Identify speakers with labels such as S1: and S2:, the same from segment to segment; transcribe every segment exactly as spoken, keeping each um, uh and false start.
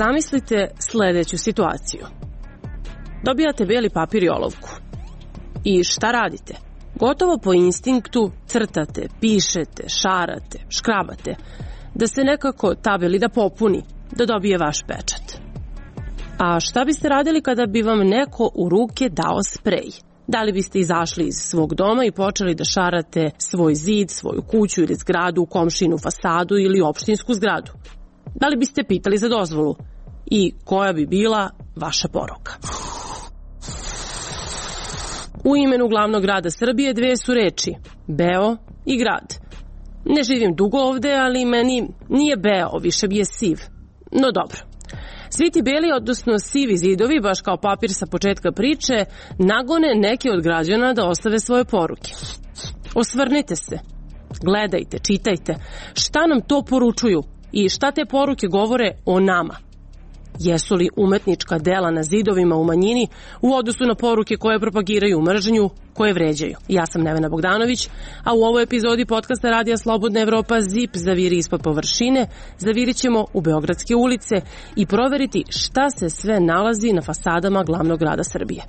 S1: Zamislite sledeću situaciju. Dobijate beli papir i olovku. I šta radite? Gotovo po instinktu crtate, pišete, šarate, škrabate, da se nekako tabeli da popuni, da dobije vaš pečat. A šta biste radili kada bi vam neko u ruke dao sprej? Da li biste izašli iz svog doma i počeli da šarate svoj zid, svoju kuću ili zgradu, komšinu fasadu ili opštinsku zgradu? Da li biste pitali za dozvolu? I koja bi bila vaša poruka? U imenu glavnog grada Srbije dve su reči, Beo i grad. Ne živim dugo ovde, ali meni nije Beo, više bi je siv. No dobro. Svi ti beli, odnosno sivi zidovi, baš kao papir sa početka priče, nagone neke od građana da ostave svoje poruke. Osvrnite se, gledajte, čitajte, šta nam to poručuju i šta te poruke govore o nama. Jesu li umetnička dela na zidovima u manjini u odnosu na poruke koje propagiraju mržnju, koje vređaju? Ja sam Nevena Bogdanović, a u ovoj epizodi podcasta Radija Slobodna Evropa Zip zaviri ispod površine, zavirit ćemo u Beogradske ulice i proveriti šta se sve nalazi na fasadama glavnog grada Srbije.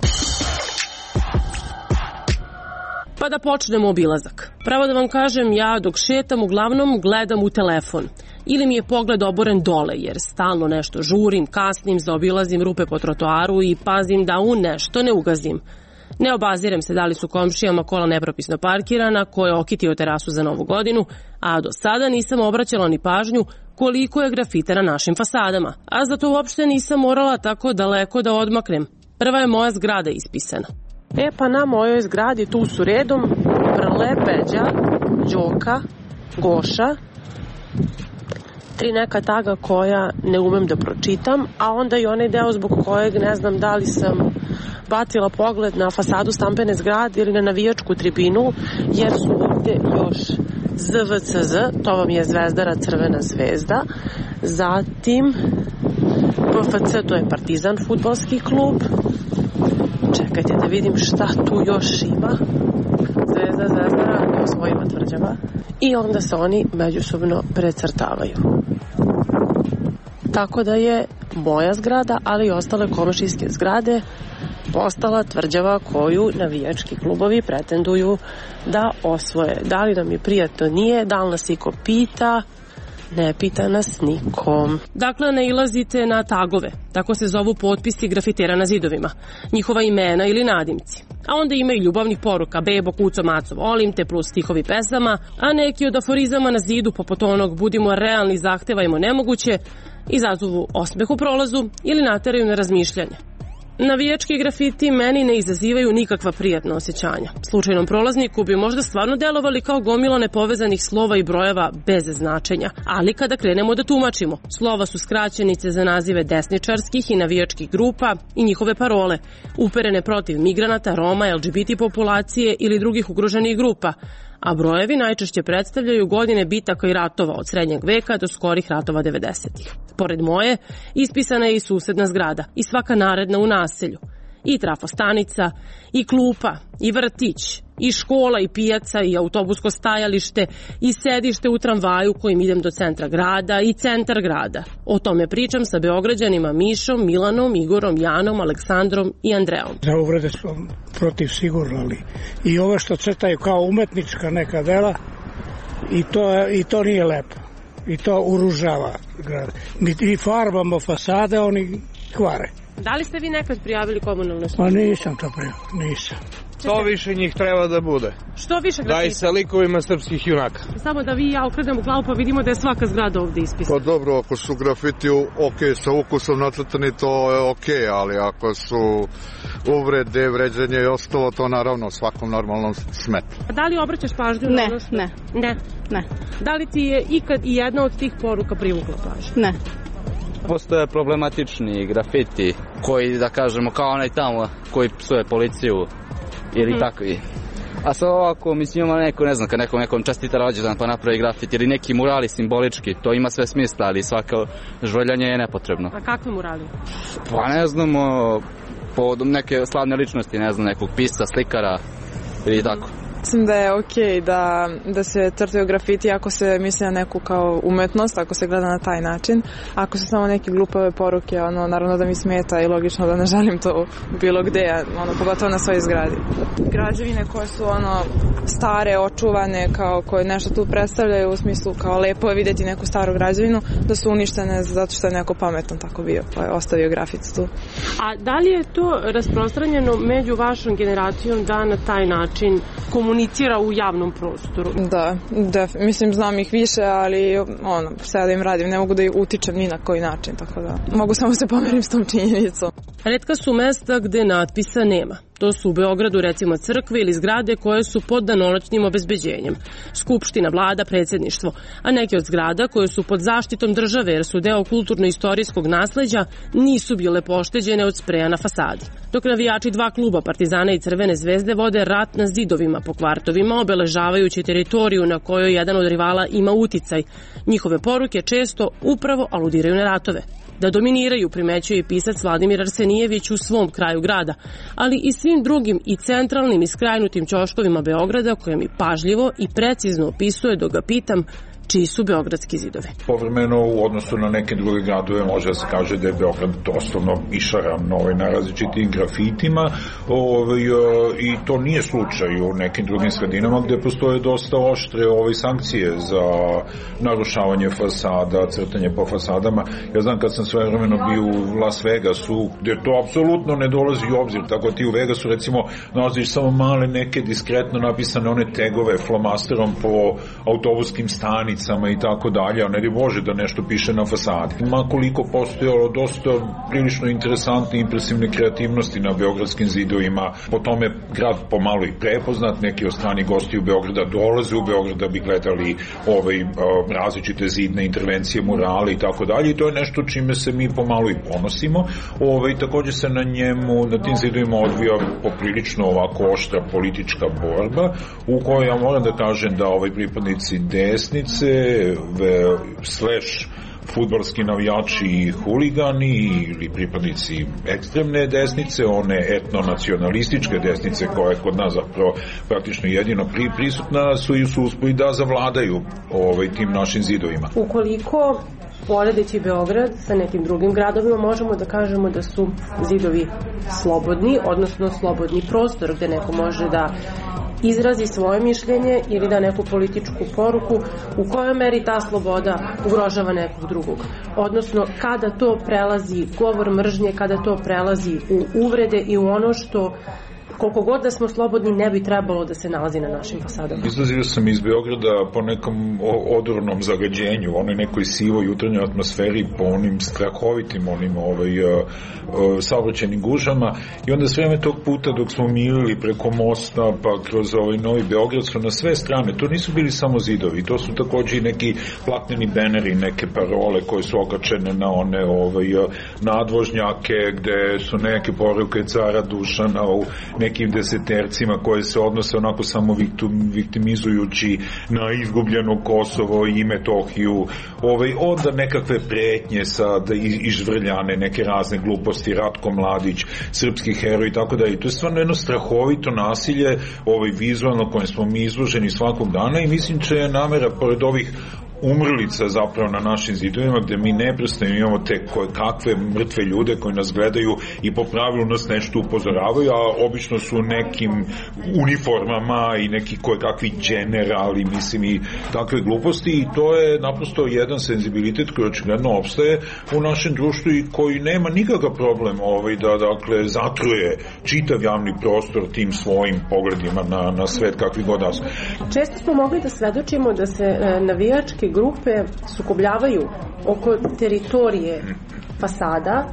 S1: Pa da počnemo obilazak. Pravo da vam kažem, ja dok šetam uglavnom gledam u telefon. Ili mi je pogled oboren dole, jer stalno nešto žurim, kasnim, zaobilazim rupe po trotoaru i pazim da u nešto ne ugazim. Ne obazirem se da li su komšijama kola nepropisno parkirana, ko je okitio terasu za Novu godinu, a do sada nisam obraćala ni pažnju koliko je grafita na našim fasadama. A zato uopšte nisam morala tako daleko da odmaknem. Prva je moja zgrada ispisana. E pa na mojoj zgradi tu su redom Brle, Peđa, Đoka, Goša, tri neka taga koja ne umem da pročitam, a onda i onaj deo zbog kojeg ne znam da li sam bacila pogled na fasadu stambene zgrade ili na navijačku tribinu, jer su ovde još Z V C Z, to vam je Zvezdara Crvena zvezda, zatim P F C, to je Partizan fudbalski klub. Čekajte da vidim šta tu još ima. Zvezda, Zvezdara, to svojima tvrđava. I onda se oni međusobno precrtavaju. Tako da je moja zgrada, ali i ostale komšijske zgrade postala tvrđava koju navijački klubovi pretenduju da osvoje. Da li nam je prijatno, nije, da li nas iko pita, ne pita nas nikom. Dakle, nailazite na tagove, tako se zovu potpisi grafitera na zidovima, njihova imena ili nadimci. A onda ima i ljubavnih poruka, bebo, kuco, maco, volim te, plus stihovi pesama, a neki od aforizama na zidu, poput onog budimo realni, zahtevajmo nemoguće, izazovu osmeh u prolazu ili nateraju na razmišljanje. Navijački grafiti meni ne izazivaju nikakva prijatna osjećanja. Slučajnom prolazniku bi možda stvarno delovali kao gomila nepovezanih slova i brojeva bez značenja, ali kada krenemo da tumačimo, slova su skraćenice za nazive desničarskih i navijačkih grupa i njihove parole, uperene protiv migranata, Roma, L G B T populacije ili drugih ugroženih grupa, a brojevi najčešće predstavljaju godine bitaka i ratova od srednjeg veka do skorih ratova devedesetih. Pored moje, ispisana je i susedna zgrada i svaka naredna u naselju. I trafostanica, i klupa, i vrtić, i škola, i pijaca, i autobusko stajalište, i sedište u tramvaju kojim idem do centra grada, i centar grada. O tome pričam sa Beograđanima Mišom, Milanom, Igorom, Janom, Aleksandrom i Andreom.
S2: Za uvrede su protiv sigurno, ali i ovo što crtaju kao umetnička neka dela, i to, i to nije lepo. I to uružava grad. Mi, mi farbamo fasade, oni kvare.
S1: Da li ste vi nekad prijavili komunalne službe?
S2: Pa nisam to prijavio, nisam.
S3: Što više njih treba da bude.
S1: Što više grafita?
S3: Daj sa likovima srpskih junaka.
S1: Samo da vi i ja okrenemo glavu pa vidimo da je svaka zgrada ovde ispisana.
S4: Pa dobro, ako su grafiti ok, sa ukusom nacrtani, to je ok, ali ako su uvrede, vređenje i ostalo, to naravno svakom normalnom smeta.
S1: A da li obraćaš pažnju
S5: ne,
S1: na ono što...
S5: Ne,
S1: ne.
S5: Ne.
S1: Da li ti je ikad i jedna od tih poruka privukla pažnju?
S5: Ne.
S6: Postoje problematični grafiti koji, da kažemo, kao onaj tamo koji psuje policiju ili mm. takvi. A sad ovako, mislim, ima neko, ne znam, kad nekom, nekom čestita rođendan pa napravi grafit ili neki murali simbolički, to ima sve smisla, ali svako žvaljanje je nepotrebno.
S1: A kakve murali?
S6: Pa ne znamo, povodom neke slavne ličnosti, ne znam, nekog pisca, slikara ili mm. tako.
S5: Mislim da je okej da, da se crtaju grafiti ako se misli na neku kao umetnost, ako se gleda na taj način. Ako su samo neke glupave poruke, ono, naravno da mi smeta i logično da ne želim to bilo gde, ono, pogotovo na svojoj zgradi. Građevine koje su ono stare, očuvane, kao koje nešto tu predstavljaju u smislu kao lepo je vidjeti neku staru građevinu, da su uništene zato što je neko pametan tako bio, pa je ostavio graficu tu.
S1: A da li je to rasprostranjeno među vašom generacijom da na taj način komunicira u javnom prostoru?
S5: Da, da, mislim znam ih više, ali ono, sada im radim, ne mogu da ih utičem ni na koji način, tako da mogu samo se pomerim s tom činjenicom.
S1: Retka su mesta gde natpisa nema. To su u Beogradu recimo crkve ili zgrade koje su pod danonoćnim obezbeđenjem. Skupština, vlada, predsjedništvo, a neke od zgrada koje su pod zaštitom države jer su deo kulturno-istorijskog nasleđa nisu bile pošteđene od spreja na fasadi. Dok navijači dva kluba, Partizana i Crvene zvezde, vode rat na zidovima po kvartovima, obeležavajući teritoriju na kojoj jedan od rivala ima uticaj. Njihove poruke često upravo aludiraju na ratove. Da dominiraju primećuje i pisac Vladimir Arsenijević u svom kraju grada, ali i svim drugim i centralnim i skrajnutim ćoškovima Beograda koje mi pažljivo i precizno opisuje dok ga pitam čiji su beogradski zidovi.
S7: Povremeno u odnosu na neke druge gradove može da se kaže da je Beograd doslovno išaran ovaj, na različitim grafitima ovaj, i to nije slučaj u nekim drugim sredinama gde postoje dosta oštre ovaj, sankcije za narušavanje fasada, crtanje po fasadama. Ja znam kad sam svojevremeno bio u Las Vegasu gde to apsolutno ne dolazi u obzir, tako ti u Vegasu recimo nalaziš samo male neke diskretno napisane one tegove flomasterom po autobuskim stanicama i tako dalje, a ne može da nešto piše na fasadi. Ma koliko postojalo dosta prilično interesantne i impresivne kreativnosti na beogradskim zidovima, po tome grad pomalo i prepoznat, neki od strani gosti u Beograda dolaze u Beograd da bi gledali ovaj, različite zidne intervencije, murale i tako dalje i to je nešto čime se mi pomalo i ponosimo. Ovaj, takođe se na njemu, na tim zidovima odvija poprilično ovako oštra politička borba u kojoj ja moram da kažem da ovaj pripadnici desnice ve, slash fudbalski navijači i huligani ili pripadnici ekstremne desnice, one etnonacionalističke desnice koja je kod nas zapravo praktično jedino pri, prisutna su i su uspeli da zavladaju ovaj, tim našim zidovima.
S1: Ukoliko poredeći Beograd sa nekim drugim gradovima možemo da kažemo da su zidovi slobodni, odnosno slobodni prostor gde neko može da izrazi svoje mišljenje ili da neku političku poruku, u kojoj meri ta sloboda ugrožava nekog drugog. Odnosno, kada to prelazi govor mržnje, kada to prelazi u uvrede i u ono što koliko god da smo slobodni ne bi trebalo da se nalazi na našim fasadama.
S7: Izlazio sam iz Beograda po nekom odornom zagađenju, onoj nekoj sivoj jutarnjoj atmosferi, po onim strahovitim onim ovaj, uh, uh, saobraćajnim gužama i onda sve vreme tog puta dok smo milili preko mosta pa kroz ovaj Novi Beograd su na sve strane, to nisu bili samo zidovi, to su takođe i neki platneni beneri, neke parole koje su okačene na one ovaj, nadvožnjake gde su neke poruke cara Dušana u nekim desetercima koje se odnose onako samo viktimizujući na izgubljeno Kosovo i Metohiju, ovaj, onda nekakve pretnje sad izvrljane, neke razne gluposti, Ratko Mladić, srpski heroj i tako da i to je stvarno jedno strahovito nasilje ovaj, vizualno kojem smo mi izloženi svakog dana i mislim će je namera pored ovih umrlica zapravo na našim zidovima gde mi neprestano imamo te koje, kakve mrtve ljude koji nas gledaju i po pravilu nas nešto upozoravaju, a obično su nekim uniformama i neki koje kakvi generali, mislim i takve gluposti i to je naprosto jedan senzibilitet koji očigledno opstaje u našem društvu i koji nema nikakav problem ovaj, da dakle zatruje čitav javni prostor tim svojim pogledima na, na svet kakvi god da su.
S1: Često smo mogli da svedočimo da se e, navijačke grupe sukobljavaju oko teritorije fasada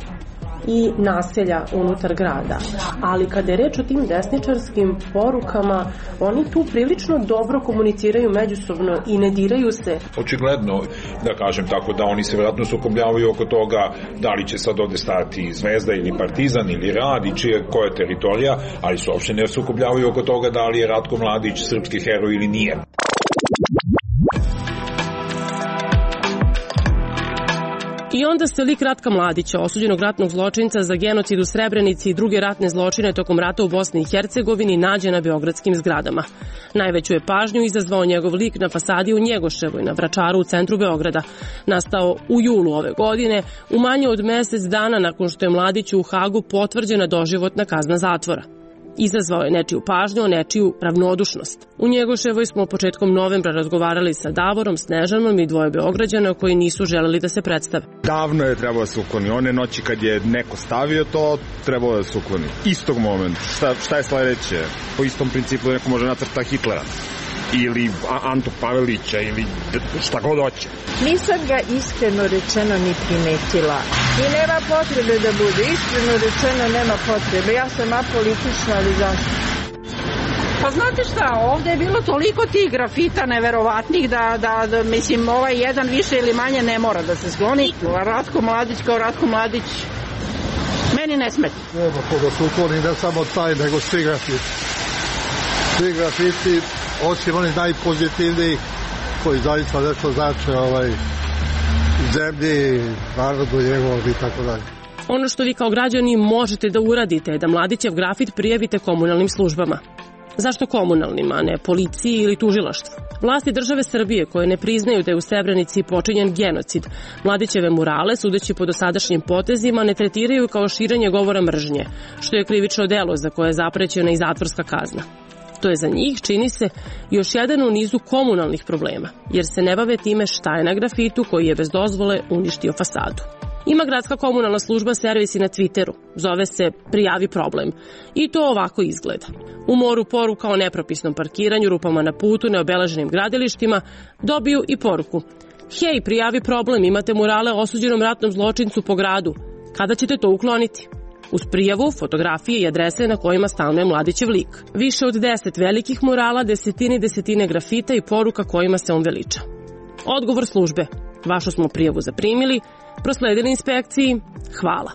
S1: i naselja unutar grada. Ali kada je reč o tim desničarskim porukama, oni tu prilično dobro komuniciraju međusobno i ne diraju se.
S7: Očigledno, da kažem tako, da oni se vjerojatno sukobljavaju oko toga da li će sad ovde stati Zvezda ili Partizan ili Rad i čije, koja je teritorija, ali se uopšte ne sukobljavaju oko toga da li je Ratko Mladić srpski heroj ili nije.
S1: I onda se lik Ratka Mladića, osuđenog ratnog zločinca za genocid u Srebrenici i druge ratne zločine tokom rata u Bosni i Hercegovini, nađe na beogradskim zgradama. Najveću je pažnju izazvao njegov lik na fasadi u Njegoševoj, na Vračaru u centru Beograda. Nastao u julu ove godine, u manje od mesec dana nakon što je Mladiću u Hagu potvrđena doživotna kazna zatvora. Izazvao je nečiju pažnju, nečiju ravnodušnost. U Njegoševoj smo početkom novembra razgovarali sa Davorom, Snežanom i dvoje Beograđana koji nisu želeli da se predstave.
S8: Davno je trebalo da se ukloni. One noći kad je neko stavio to, trebalo da se ukloni. Istog momenta. Šta, šta je sledeće? Po istom principu da neko može nacrta Hitlera ili Antu Pavelića ili šta god hoće.
S9: Nisam ga iskreno rečeno ni primetila. I nema potrebe da bude. Iskreno rečeno nema potrebe. Ja sam apolitična, ali zašto?
S10: Pa znate šta, ovde je bilo toliko tih grafita neverovatnih da, da, da mislim, ovaj jedan više ili manje ne mora da se skloni. Ratko Mladić kao Ratko Mladić meni ne smeta.
S11: Nema ko da se ukloni, ne samo taj, nego svi grafiti. Svi grafiti, osim onih najpozitivnijih koji zaista nešto znače ovaj, zemlji, narodu njegovom i tako dalje.
S1: Ono što vi kao građani možete da uradite je da Mladićev grafit prijavite komunalnim službama. Zašto komunalnim, a ne policiji ili tužilaštvu? Vlasti države Srbije koje ne priznaju da je u Srebrenici počinjen genocid, Mladićeve murale, sudeći po dosadašnjim potezima, ne tretiraju kao širenje govora mržnje, što je krivično delo za koje je zaprećena i zatvorska kazna. To je za njih, čini se, još jedan u nizu komunalnih problema, jer se ne bave time šta je na grafitu koji je bez dozvole uništio fasadu. Ima gradska komunalna služba servis i na Twitteru. Zove se Prijavi problem. I to ovako izgleda. U moru poruka o nepropisnom parkiranju, rupama na putu, neobeleženim gradilištima, dobiju i poruku. Hej, prijavi problem, imate murale o osuđenom ratnom zločincu po gradu. Kada ćete to ukloniti? Uz prijavu, fotografije i adrese na kojima stanuje Mladićev lik. Više od deset velikih murala, desetine i desetine grafita i poruka kojima se on veliča. Odgovor službe. Vašu smo prijavu zaprimili, prosledili inspekciji, hvala.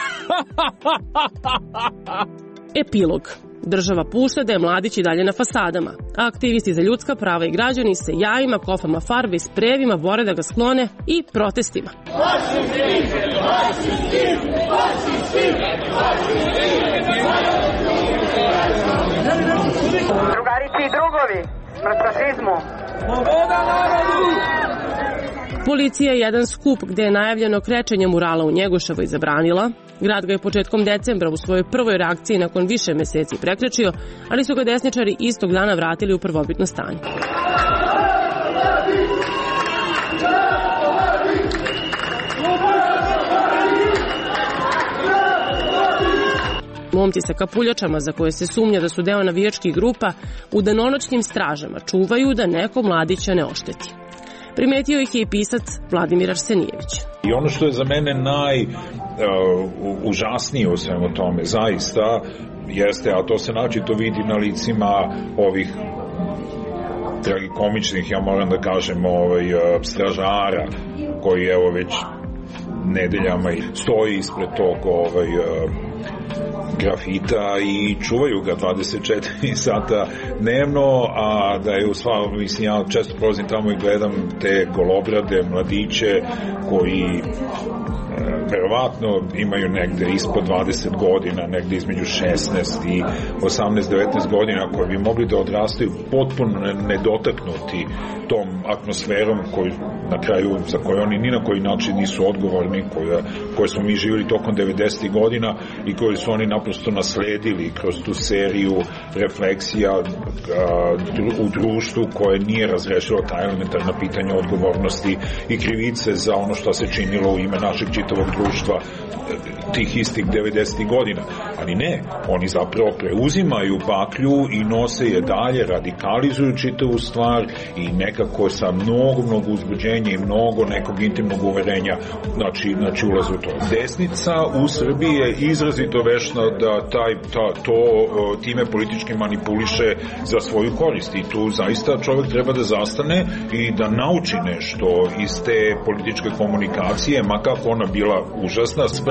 S1: Epilog. Država pušta da je Mladić i dalje na fasadama, a aktivisti za ljudska prava i građani se jajima, kofama farbe i sprejevima bore da ga sklone i protestima.
S12: Drugarici i drugovi, smrt fašizmu. Sloboda narodu!
S1: Policija je jedan skup gde je najavljeno krečenje murala u Njegoševoj zabranila. Grad ga je početkom decembra u svojoj prvoj reakciji nakon više meseci prekrečio, ali su ga desničari istog dana vratili u prvobitno stanje. Momci sa kapuljačama za koje se sumnja da su deo navijačkih grupa u danonoćnim stražama čuvaju da neko Mladića ne ošteti. Primetio ih je i pisac Vladimir Arsenijević.
S7: I ono što je za mene najužasnije u svemu tome, zaista, jeste, a to se naročito vidi na licima ovih tragikomičnih, ja moram da kažem, ovaj, stražara, koji evo već nedeljama stoji ispred tog ovaj, grafita i čuvaju ga dvadeset četiri sata dnevno, a da je u sva, mislim, ja često prolazim tamo i gledam te golobrade mladiće koji verovatno imaju negde ispod dvadeset godina, negde između šesnaest i osamnaest devetnaest godina, koji bi mogli da odrastaju potpuno nedotaknuti tom atmosferom koju, na kraju, za koju oni ni na koji način nisu odgovorni, koje, koje smo mi živjeli tokom devedesetih godina i koje su oni naprosto nasledili kroz tu seriju refleksija a, u društvu koje nije razrešilo ta elementarna pitanja odgovornosti i krivice za ono što se činilo u ime našeg čitavog društva tih istih devedesetih godina. Ali ne, oni zapravo preuzimaju baklju i nose je dalje, radikalizuju čitavu stvar i nekako sa mnogo, mnogo uzbuđenja i mnogo nekog intimnog uverenja znači, znači ulaze u to. Desnica u Srbiji je izrazito vešna da taj, ta, to time politički manipuliše za svoju korist i tu zaista čovjek treba da zastane i da nauči nešto iz te političke komunikacije, makako ona bila užasna, sprem njenih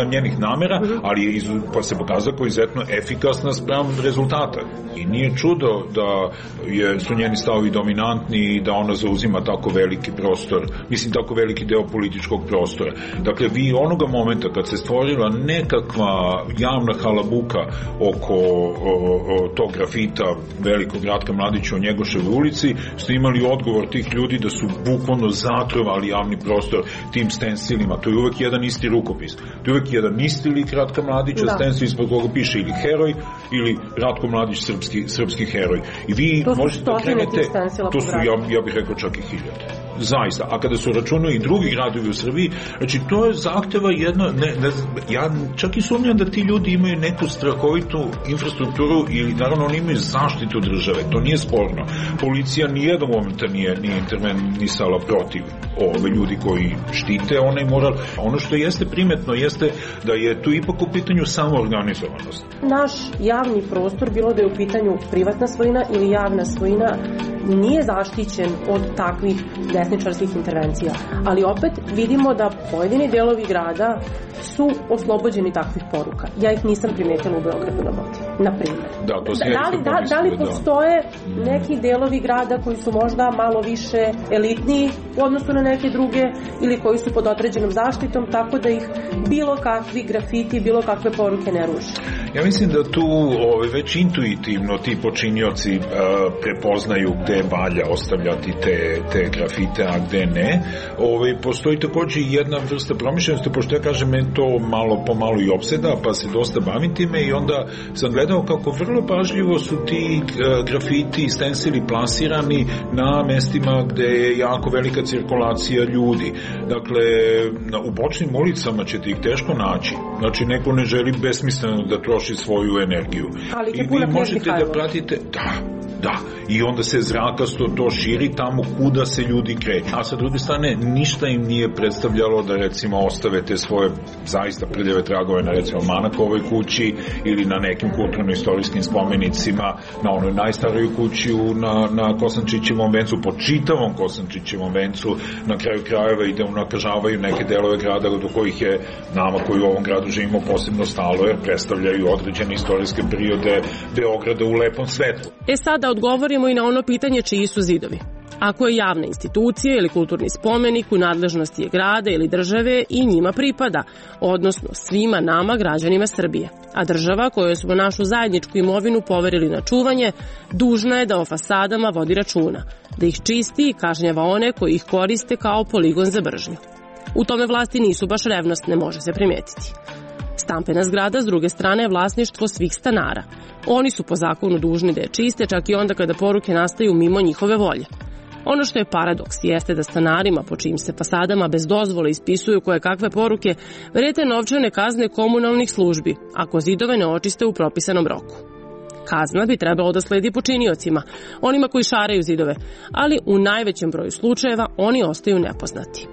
S7: namera, ali je izu, pa se pokazao kao izuzetno efikasna spram rezultata. I nije čudo da je, su njeni stavovi dominantni i da ona zauzima tako veliki prostor, mislim tako veliki deo političkog prostora. Dakle, vi onoga momenta kad se stvorila nekakva javna halabuka oko o, o, tog grafita velikog Ratka Mladića u Njegoševoj ulici, ste imali odgovor tih ljudi da su bukvalno zatrovali javni prostor tim stensilima. To je uvek jedan isti rukopis. To je uvek jedan isti lik Ratka Mladića, da. Stensil ispod koga piše ili heroj ili Ratko Mladić srpski, srpski heroj. I vi
S1: to
S7: možete da krenete, to su, ja, ja bih rekao, čak i hiljade. Zaista. A kada su računali i drugi gradovi u Srbiji, znači to je zahteva jedna, ne, ne, ja čak i sumnjam da ti ljudi imaju neku strahovitu infrastrukturu ili naravno oni imaju zaštitu države, to nije sporno. Policija nijednog momenta nije, nije intervenisala protiv ove ljudi koji štite onaj moral. Ono što jeste primetno jeste da je tu ipak u pitanju samoorganizovanost.
S1: Naš javni prostor, bilo da je u pitanju privatna svojina ili javna svojina, nije zaštićen od takvih desničarskih intervencija. Ali opet vidimo da pojedini delovi grada su oslobođeni takvih poruka. Ja ih nisam primetila u Beogradu na vodi, na primjer.
S7: Da, to se
S1: da, li, da, da li postoje neki delovi grada koji su možda malo više elitniji u odnosu na neke druge ili koji su pod određenom zaštitom, tako da ih bilo kakvi grafiti, bilo kakve poruke ne ruže?
S7: Ja mislim da tu ove, već intuitivno ti počinioci e, prepoznaju gde valja ostavljati te, te grafite, a gde ne. Ove, postoji takođe jedna vrsta promišljenosti, pošto ja kažem, me to malo po malo i opseda, pa se dosta bavim time i onda sam gledao kako vrlo pažljivo su ti e, grafiti i stensili plasirani na mestima gde je jako velika cirkulacija ljudi. Dakle, na, u bočnim ulicama ćete ih teško naći. Znači, neko ne želi besmisleno da troši svoju energiju.
S1: Ali
S7: i vi možete da pratite, da, da, i onda se zrakasto to širi tamo kuda se ljudi kreću. A sa druge strane, ništa im nije predstavljalo da recimo ostave te svoje zaista prljave tragove na recimo Manakovoj kući ili na nekim kulturno-istorijskim spomenicima, na onoj najstarijoj kući na, na Kosančićevom vencu, po čitavom Kosančićevom vencu, na kraju krajeva i da unakažavaju neke delove grada do kojih je nama koji u ovom gradu živimo posebno stalo, jer predstavljaju određene istorijske periode Beograda u lepom svetlu.
S1: E sada odgovorimo i na ono pitanje čiji su zidovi. Ako je javna institucija ili kulturni spomenik u nadležnosti je grada ili države i njima pripada, odnosno svima nama građanima Srbije. A država kojoj smo našu zajedničku imovinu poverili na čuvanje, dužna je da o fasadama vodi računa, da ih čisti i kažnjava one koji ih koriste kao poligon za mržnju. U tome vlasti nisu baš revnosne, može se primetiti. Stampena zgrada, s druge strane, je vlasništvo svih stanara. Oni su po zakonu dužni da je čiste, čak i onda kada poruke nastaju mimo njihove volje. Ono što je paradoks jeste da stanarima po čijim se fasadama bez dozvole ispisuju koje kakve poruke vrete novčane kazne komunalnih službi ako zidove ne očiste u propisanom roku. Kazna bi trebalo da sledi počiniocima, onima koji šaraju zidove, ali u najvećem broju slučajeva oni ostaju nepoznati.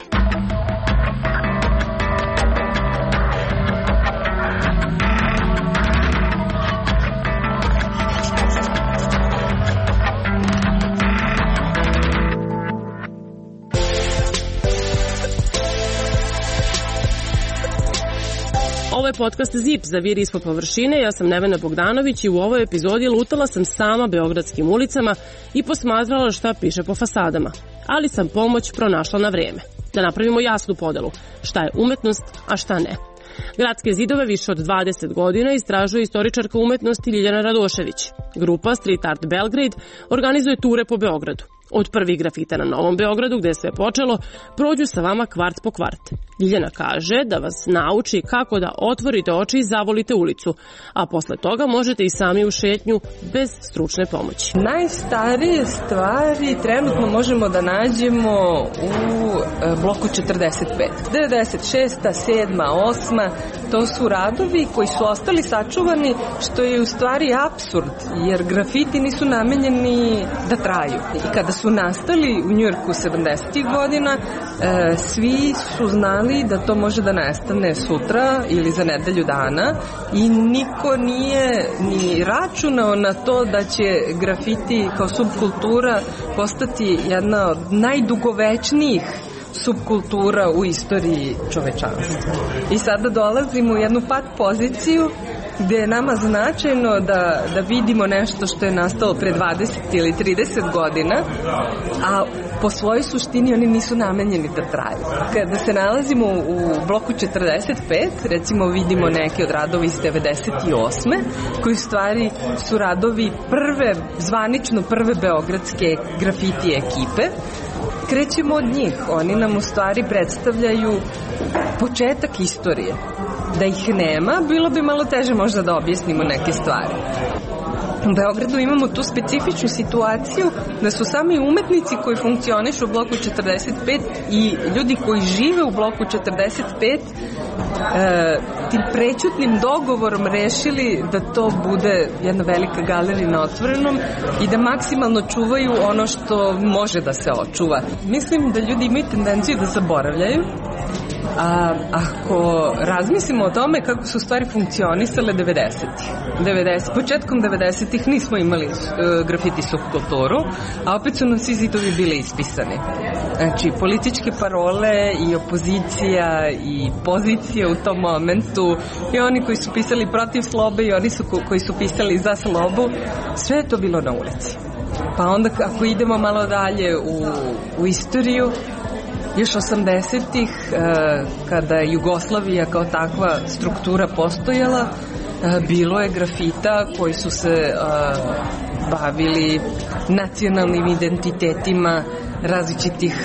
S1: Ovo je podcast Zip za Vir ispod površine, ja sam Nevena Bogdanović i u ovoj epizodi lutala sam sama beogradskim ulicama i posmatrala šta piše po fasadama, ali sam pomoć pronašla na vreme, da napravimo jasnu podelu, šta je umetnost, a šta ne. Gradske zidove više od dvadeset godina istražuje istoričarka umetnosti Ljiljana Radošević. Grupa Street Art Belgrade organizuje ture po Beogradu. Od prvih grafita na Novom Beogradu, gde je sve počelo, prođu sa vama kvart po kvart. Ljiljana kaže da vas nauči kako da otvorite oči i zavolite ulicu, a posle toga možete i sami u šetnju bez stručne pomoći.
S13: Najstarije stvari trenutno možemo da nađemo u bloku četrdeset pet. devedeset šesta, sedma, osma, to su radovi koji su ostali sačuvani, što je u stvari apsurd, jer grafiti nisu namenjeni da traju. I kada su nastali u Njujorku sedamdesetih godina, e, svi su znali da to može da nestane sutra ili za nedelju dana i niko nije ni računao na to da će grafiti kao subkultura postati jedna od najdugovečnijih subkultura u istoriji čovečanstva. I sada dolazimo u jednu pat poziciju gde je nama značajno da, da vidimo nešto što je nastalo pre dvadeset ili trideset godina, a po svojoj suštini oni nisu namenjeni da traju. Kada se nalazimo u bloku četrdeset pet, recimo vidimo neke od radova iz devedeset osme, koji u stvari su radovi prve, zvanično prve beogradske grafiti ekipe. Krećemo od njih. Oni nam u stvari predstavljaju početak istorije. Da ih nema, bilo bi malo teže možda da objasnimo neke stvari. U Beogradu imamo tu specifičnu situaciju da su sami umetnici koji funkcionišu u bloku četrdeset pet i ljudi koji žive u bloku četrdeset pet e, tim prećutnim dogovorom rešili da to bude jedna velika galerija na otvorenom i da maksimalno čuvaju ono što može da se očuva. Mislim da ljudi imaju tendenciju da zaboravljaju. A ako razmislimo o tome kako su stvari funkcionisale devedesetih. devedeset, početkom devedesetih nismo imali uh, grafiti subkulturu, a opet su nam svi zidovi bili ispisani. Znači, političke parole i opozicija i pozicija u tom momentu i oni koji su pisali protiv slobe i oni su, koji su pisali za slobu, sve je to bilo na ulici. Pa onda ako idemo malo dalje u, u istoriju, još osamdesetih, kada je Jugoslavija kao takva struktura postojala, bilo je grafita koji su se bavili nacionalnim identitetima različitih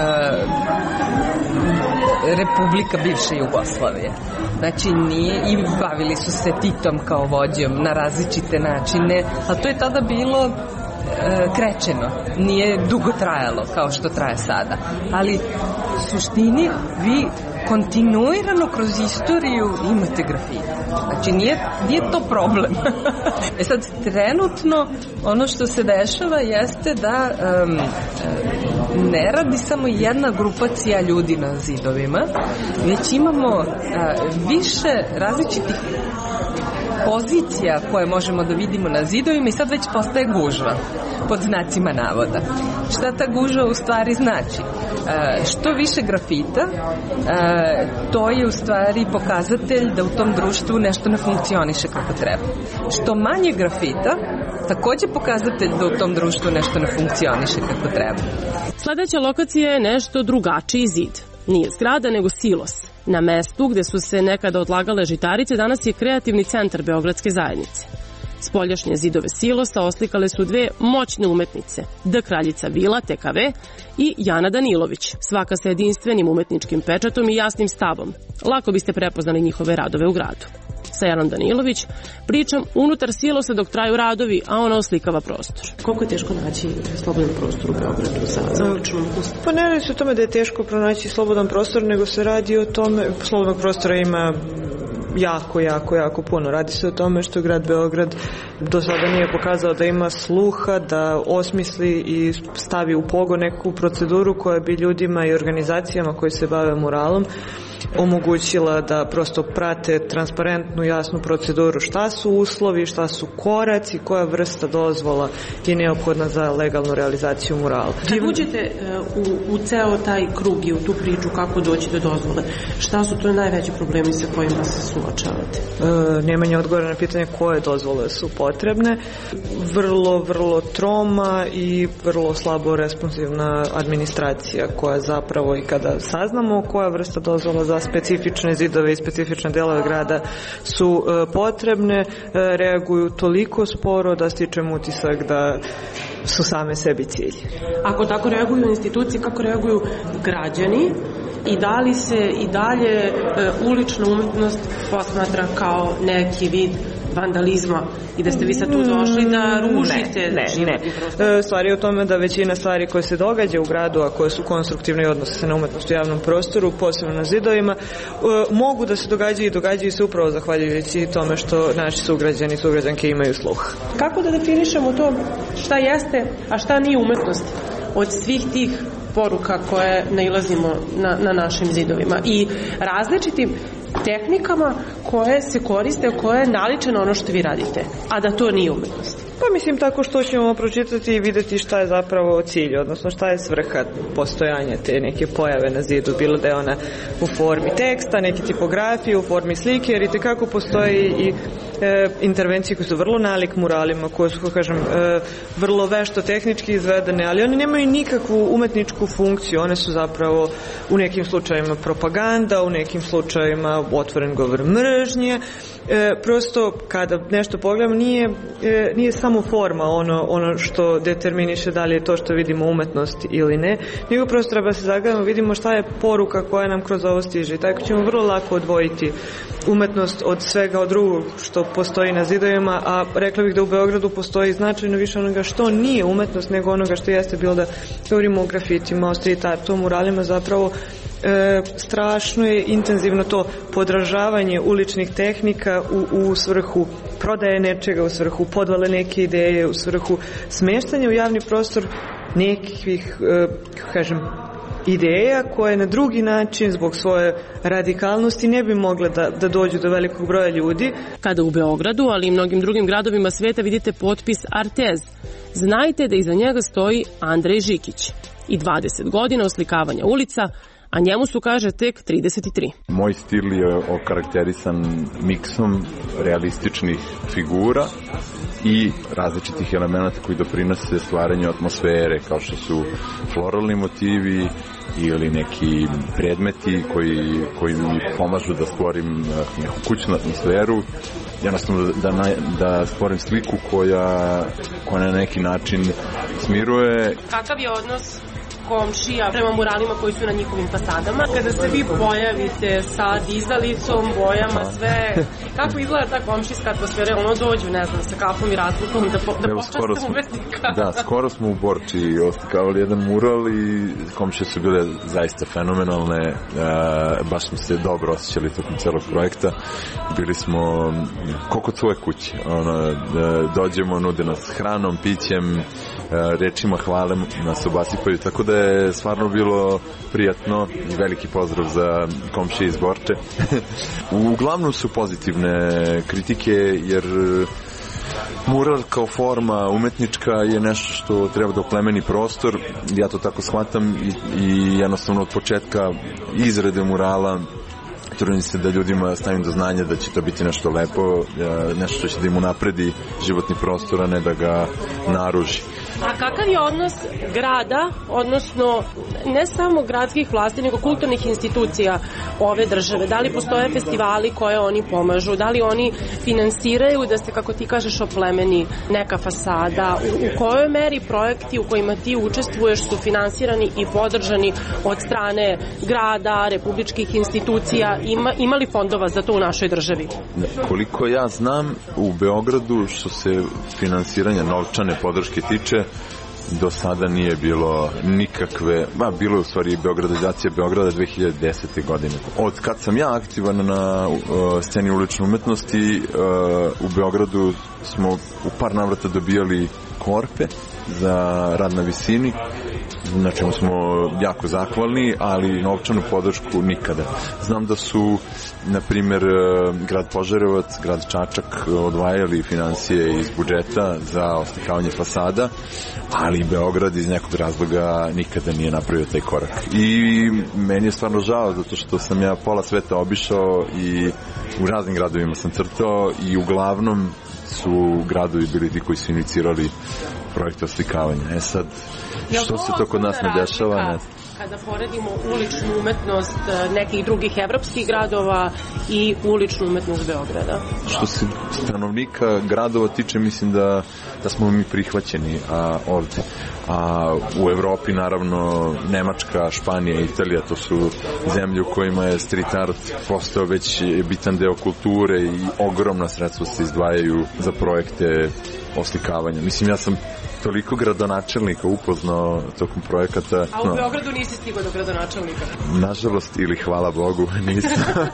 S13: republika bivše Jugoslavije. Znači, nije, i bavili su se Titom kao vođom na različite načine, a to je tada bilo krećeno, nije dugo trajalo kao što traje sada, ali u suštini vi kontinuirano kroz istoriju imate grafite. Znači nije, nije to problem. E sad, trenutno ono što se dešava jeste da um, ne radi samo jedna grupacija ljudi na zidovima, već imamo uh, više različitih pozicija koje možemo da vidimo na zidovima i sad već postaje gužva pod znacima navoda. Šta ta gužva u stvari znači? E, što više grafita, e, to je u stvari pokazatelj da u tom društvu nešto ne funkcioniše kako treba. Što manje grafita, takođe pokazatelj da u tom društvu nešto ne funkcioniše kako treba.
S1: Sledeća lokacija je nešto drugačiji zid. Nije zgrada, nego silos. Na mestu gde su se nekada odlagale žitarice danas je kreativni centar Beogradske zajednice. Spoljašnje zidove silosa oslikale su dve moćne umetnice, D. Kraljica Vila, T K V, i Jana Danilović, svaka sa jedinstvenim umetničkim pečatom i jasnim stavom. Lako biste prepoznali njihove radove u gradu. Sa Janom Danilović pričam unutar silosa dok traju radovi, a ona oslikava prostor. Koliko je teško naći slobodan prostor u Beogradu za, za uličnu umetnost?
S5: Pa ne radi se o tome da je teško pronaći slobodan prostor, nego se radi o tome, slobodnog prostora ima jako, jako, jako puno. Radi se o tome što grad Beograd do sada nije pokazao da ima sluha, da osmisli i stavi u pogon neku proceduru koja bi ljudima i organizacijama koji se bave muralom omogućila da prosto prate transparentnu, jasnu proceduru šta su uslovi, šta su koraci, koja vrsta dozvola je neophodna za legalnu realizaciju murala.
S1: Kad uđete u, u ceo taj krug i u tu priču kako doći do dozvole, šta su to najveći problemi sa kojima se suočavate?
S5: E, nemanje odgovora na pitanje koje dozvole su potrebne, vrlo, vrlo troma i vrlo slabo responsivna administracija koja zapravo i kada saznamo koja vrsta dozvola za specifične zidove i specifične delove grada su e, potrebne, e, reaguju toliko sporo da stičem utisak da su same sebi cilj.
S1: Ako tako reaguju institucije, kako reaguju građani i da li se i dalje e, ulična umetnost posmatra kao neki vid vandalizma i da ste vi sad tu došli da ružite
S5: ne, ne, ne. Stvari je u tome da većina stvari koje se događa u gradu, a koje su konstruktivne i odnose se na umetnost u javnom prostoru, posebno na zidovima, mogu da se događaju i događaju se upravo zahvaljujući tome što naši sugrađani i sugrađanke imaju sluh.
S1: Kako da definišemo to šta jeste, a šta nije umetnost od svih tih poruka koje nailazimo na, na našim zidovima i različitim tehnikama koje se koriste, koje je naliče na ono što vi radite, a da to nije umetnost?
S14: Pa mislim tako što ćemo pročitati i videti šta je zapravo cilj, odnosno šta je svrha postojanja te neke pojave na zidu, bilo da je ona u formi teksta, neke tipografije, u formi slike, jer i tekako postoji i e, intervencije koje su vrlo nalik muralima, koje su, kažem, e, vrlo vešto tehnički izvedene, ali one nemaju nikakvu umetničku funkciju, one su zapravo u nekim slučajevima propaganda, u nekim slučajevima otvoren govor mržnje. E, prosto kada nešto pogledamo nije, e, nije samo forma ono, ono što determiniše da li je to što vidimo umetnost ili ne, nego prosto treba se zagledamo, vidimo šta je poruka koja nam kroz ovo stiže i tako ćemo vrlo lako odvojiti umetnost od svega od drugog što postoji na zidovima, a rekla bih da u Beogradu postoji značajno više onoga što nije umetnost nego onoga što jeste, bilo da govorimo o grafitima, o street artu, o muralima, zapravo E, strašno je intenzivno to podražavanje uličnih tehnika u, u svrhu prodaje nečega, u svrhu podvale neke ideje, u svrhu smeštanja u javni prostor nekih, e, kažem, ideja koje na drugi način zbog svoje radikalnosti ne bi mogle da, da dođu do velikog broja ljudi.
S1: Kada u Beogradu, ali i mnogim drugim gradovima sveta vidite potpis Artez, znajte da iza njega stoji Andrej Žikić i dvadeset godina oslikavanja ulica, a njemu su, kaže, tek trideset tri.
S15: Moj stil je okarakterisan miksom realističnih figura i različitih elemenata koji doprinose stvaranju atmosfere, kao što su floralni motivi ili neki predmeti koji, koji mi pomažu da stvorim neku kućnu atmosferu, jednostavno da, da, da stvorim sliku koja, koja na neki način smiruje.
S1: Kakav je odnos komšija prema muralima koji su na njihovim fasadama? Kada se vi pojavite sa dizalicom, bojama, sve, kako izgleda ta komšijska atmosfera? Ono dođu, ne znam, sa kafom i razlukom da, po, da počaste umetnika.
S15: Da, skoro smo u Borči oslikavali jedan mural i komšije su bile zaista fenomenalne, e, baš smo se dobro osjećali tokom celog projekta. Bili smo koliko tvoje kuće, ono, dođemo, nude nas hranom, pićem, rečima hvale nas obasipaju, tako da je stvarno bilo prijatno i veliki pozdrav za komšije iz Borče. Uglavnom su pozitivne kritike, jer mural kao forma umetnička je nešto što treba da oplemeni prostor, ja to tako shvatam i, i jednostavno od početka izrade murala trudim se da ljudima stavim do znanja da će to biti nešto lepo, nešto što će da im unapredi životni prostor, a ne da ga naruži.
S1: A kakav je odnos grada, odnosno ne samo gradskih vlasti, nego kulturnih institucija ove države? Da li postoje festivali koje oni pomažu? Da li oni finansiraju da se, kako ti kažeš, oplemeni neka fasada? U, u kojoj meri projekti u kojima ti učestvuješ su finansirani i podržani od strane grada, republičkih institucija? Ima, ima li fondova za to u našoj državi?
S15: Koliko ja znam, u Beogradu što se finansiranja novčane podrške tiče, do sada nije bilo nikakve, ba, bilo je u stvari beogradizacija Beograda dve hiljade desete. godine. Od kad sam ja aktivan na uh, sceni ulične umetnosti, uh, u Beogradu smo u par navrata dobijali korpe za rad na visini, na čemu smo jako zahvalni, ali novčanu podršku nikada. Znam da su, na primjer, grad Požarevac, grad Čačak odvajali financije iz budžeta za oslikavanje fasada, ali Beograd iz nekog razloga nikada nije napravio taj korak. I meni je stvarno žao, zato što sam ja pola sveta obišao i u raznim gradovima sam crtao i uglavnom su gradovi bili ti koji su inicirali projekte oslikavanja. E sad, što se to kod nas ne dešava? Ne?
S1: Kada poredimo uličnu umetnost nekih drugih evropskih gradova i uličnu umetnost Beograda?
S15: Što se stanovnika gradova tiče, mislim da, da smo mi prihvaćeni a, ovde. A u Evropi, naravno, Nemačka, Španija, Italija, to su zemlje u kojima je street art postao već bitan deo kulture i ogromna sredstva se izdvajaju za projekte oslikavanja. Mislim, ja sam toliko gradonačelnika upoznao tokom projekata.
S1: A u Beogradu nisi stigao do gradonačelnika?
S15: Nažalost, ili hvala Bogu, nisam.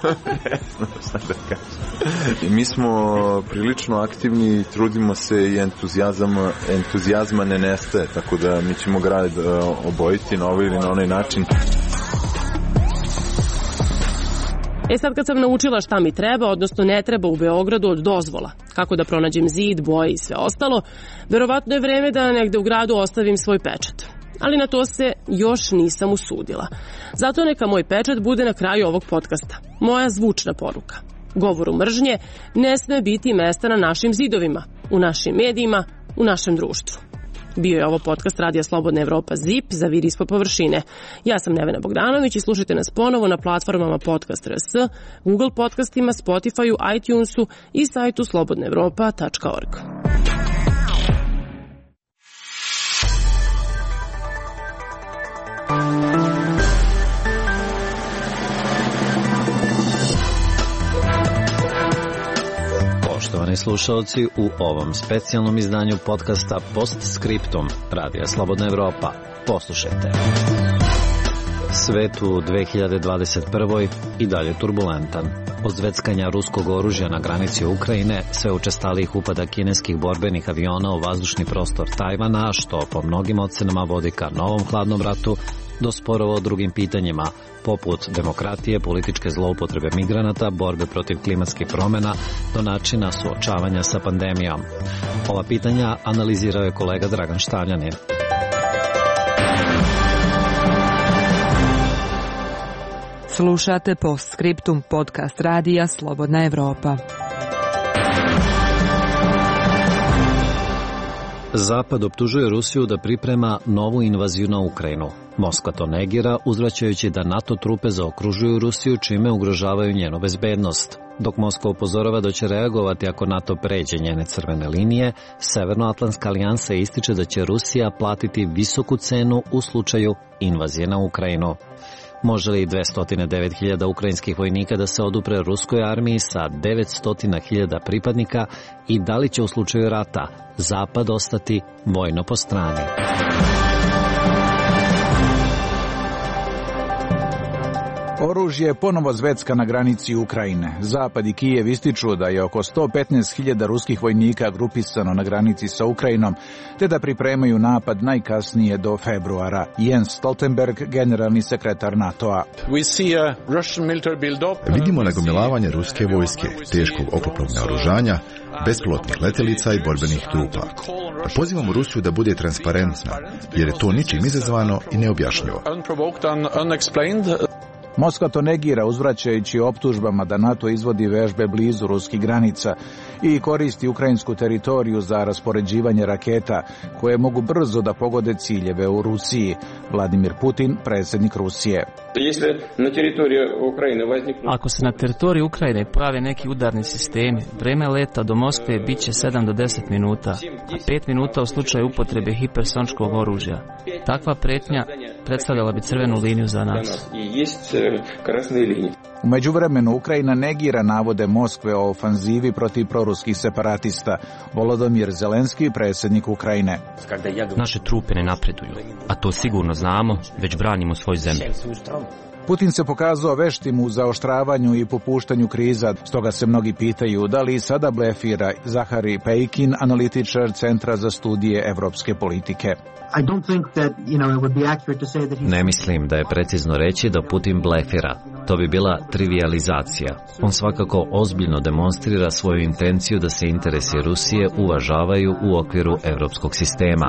S15: Ne znam šta da kažem. Mi smo prilično aktivni, trudimo se i entuzijazma, entuzijazma ne nestaje, tako da mi ćemo grad obojiti na ovaj ili na onaj način.
S1: E sad kad sam naučila šta mi treba, odnosno ne treba u Beogradu od dozvola, kako da pronađem zid, boje i sve ostalo, verovatno je vreme da negde u gradu ostavim svoj pečat. Ali na to se još nisam usudila. Zato neka moj pečat bude na kraju ovog podcasta. Moja zvučna poruka. Govoru mržnje ne sme biti mesta na našim zidovima, u našim medijima, u našem društvu. Bio je ovo podcast Radija Slobodna Evropa ZIP za Vid ispod površine. Ja sam Nevena Bogdanović i slušajte nas ponovo na platformama Podcast R S, Google podcastima, Spotifyu, iTunesu i sajtu slobodna evropa tačka org.
S16: Poštovani slušalci, u ovom specijalnom izdanju podcasta Postscriptum Radija Slobodna Evropa poslušajte. Svet u dve hiljade dvadeset prvoj i dalje turbulentan. Od zveckanja ruskog oružja na granici Ukrajine, sve učestalijih upada kineskih borbenih aviona u vazdušni prostor Tajvana, što po mnogim ocenama vodi ka novom hladnom ratu, do sporova o drugim pitanjima, poput demokratije, političke zloupotrebe migranata, borbe protiv klimatskih promjena, do načina suočavanja sa pandemijom. Ova pitanja analizirao je kolega Dragan Štavljanin.
S17: Slušate Postscriptum, podcast Radija Slobodna Evropa.
S16: Zapad optužuje Rusiju da priprema novu invaziju na Ukrajinu. Moskva to negira, uzvraćajući da NATO trupe zaokružuju Rusiju, čime ugrožavaju njenu bezbednost. Dok Moskva upozorava da će reagovati ako NATO pređe njene crvene linije, Severnoatlantska alijansa ističe da će Rusija platiti visoku cenu u slučaju invazije na Ukrajinu. Može li dvesta devet hiljada ukrajinskih vojnika da se odupre ruskoj armiji sa devetsto hiljada pripadnika i da li će u slučaju rata Zapad ostati vojno po strani?
S18: Oružje ponovo zvecka na granici Ukrajine. Zapad i Kijev ističu da je oko sto petnaest hiljada ruskih vojnika grupisano na granici sa Ukrajinom, te da pripremaju napad najkasnije do februara. Jens Stoltenberg, generalni sekretar NATO-a.
S19: Vidimo nagomilavanje ruske vojske, teškog oklopnog naoružanja, bespilotnih letjelica i borbenih trupa. Pozivamo Rusiju da bude transparentna, jer je to ničim izazvano i neobjašnjivo.
S18: Moskva to negira, uzvraćajući optužbama da NATO izvodi vežbe blizu ruskih granica i koristi ukrajinsku teritoriju za raspoređivanje raketa koje mogu brzo da pogode ciljeve u Rusiji. Vladimir Putin, predsjednik Rusije.
S20: Ako se na teritoriji Ukrajine prave neki udarni sistemi, vreme leta do Moskve biće sedam do deset minuta, a pet minuta u slučaju upotrebe hipersoničkog oružja. Takva pretnja predstavljala bi crvenu liniju za nas.
S18: U međuvremenu Ukrajina negira navode Moskve o ofanzivi protiv proruskih separatista. Volodymyr Zelenski, predsjednik Ukrajine.
S21: Naše trupe ne napreduju, a to sigurno znamo, već branimo svoju zemlju.
S18: Putin se pokazao veštim u zaoštravanju i popuštanju kriza, stoga se mnogi pitaju da li sada blefira. Zahari Pejkin, analitičar Centra za studije evropske politike.
S16: Ne mislim da je precizno reći da Putin blefira. To bi bila trivializacija. On svakako ozbiljno demonstrira svoju intenciju da se interesi Rusije uvažavaju u okviru evropskog sistema.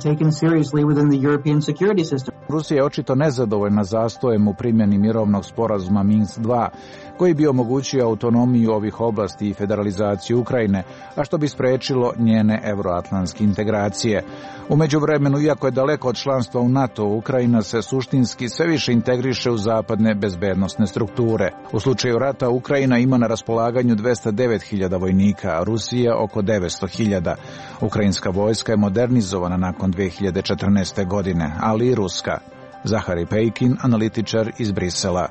S18: Rusija je očito nezadovoljna zastojem u primjeni mirovnog sporazuma Minsk dva, koji bi omogućio autonomiju ovih oblasti i federalizaciju Ukrajine, a što bi sprečilo njene euroatlantske integracije. U međuvremenu, iako je daleko od članstva u NATO, Ukrajina se suštinski sve više integriše u zapadne bezbednosne strukture. U slučaju rata Ukrajina ima na raspolaganju dvesta devet hiljada vojnika, a Rusija oko devetsto hiljada. Ukrajinska vojska je modernizovana nakon dve hiljade četrnaeste. godine, ali i ruska. Zahari Pejkin, analitičar iz Brisela.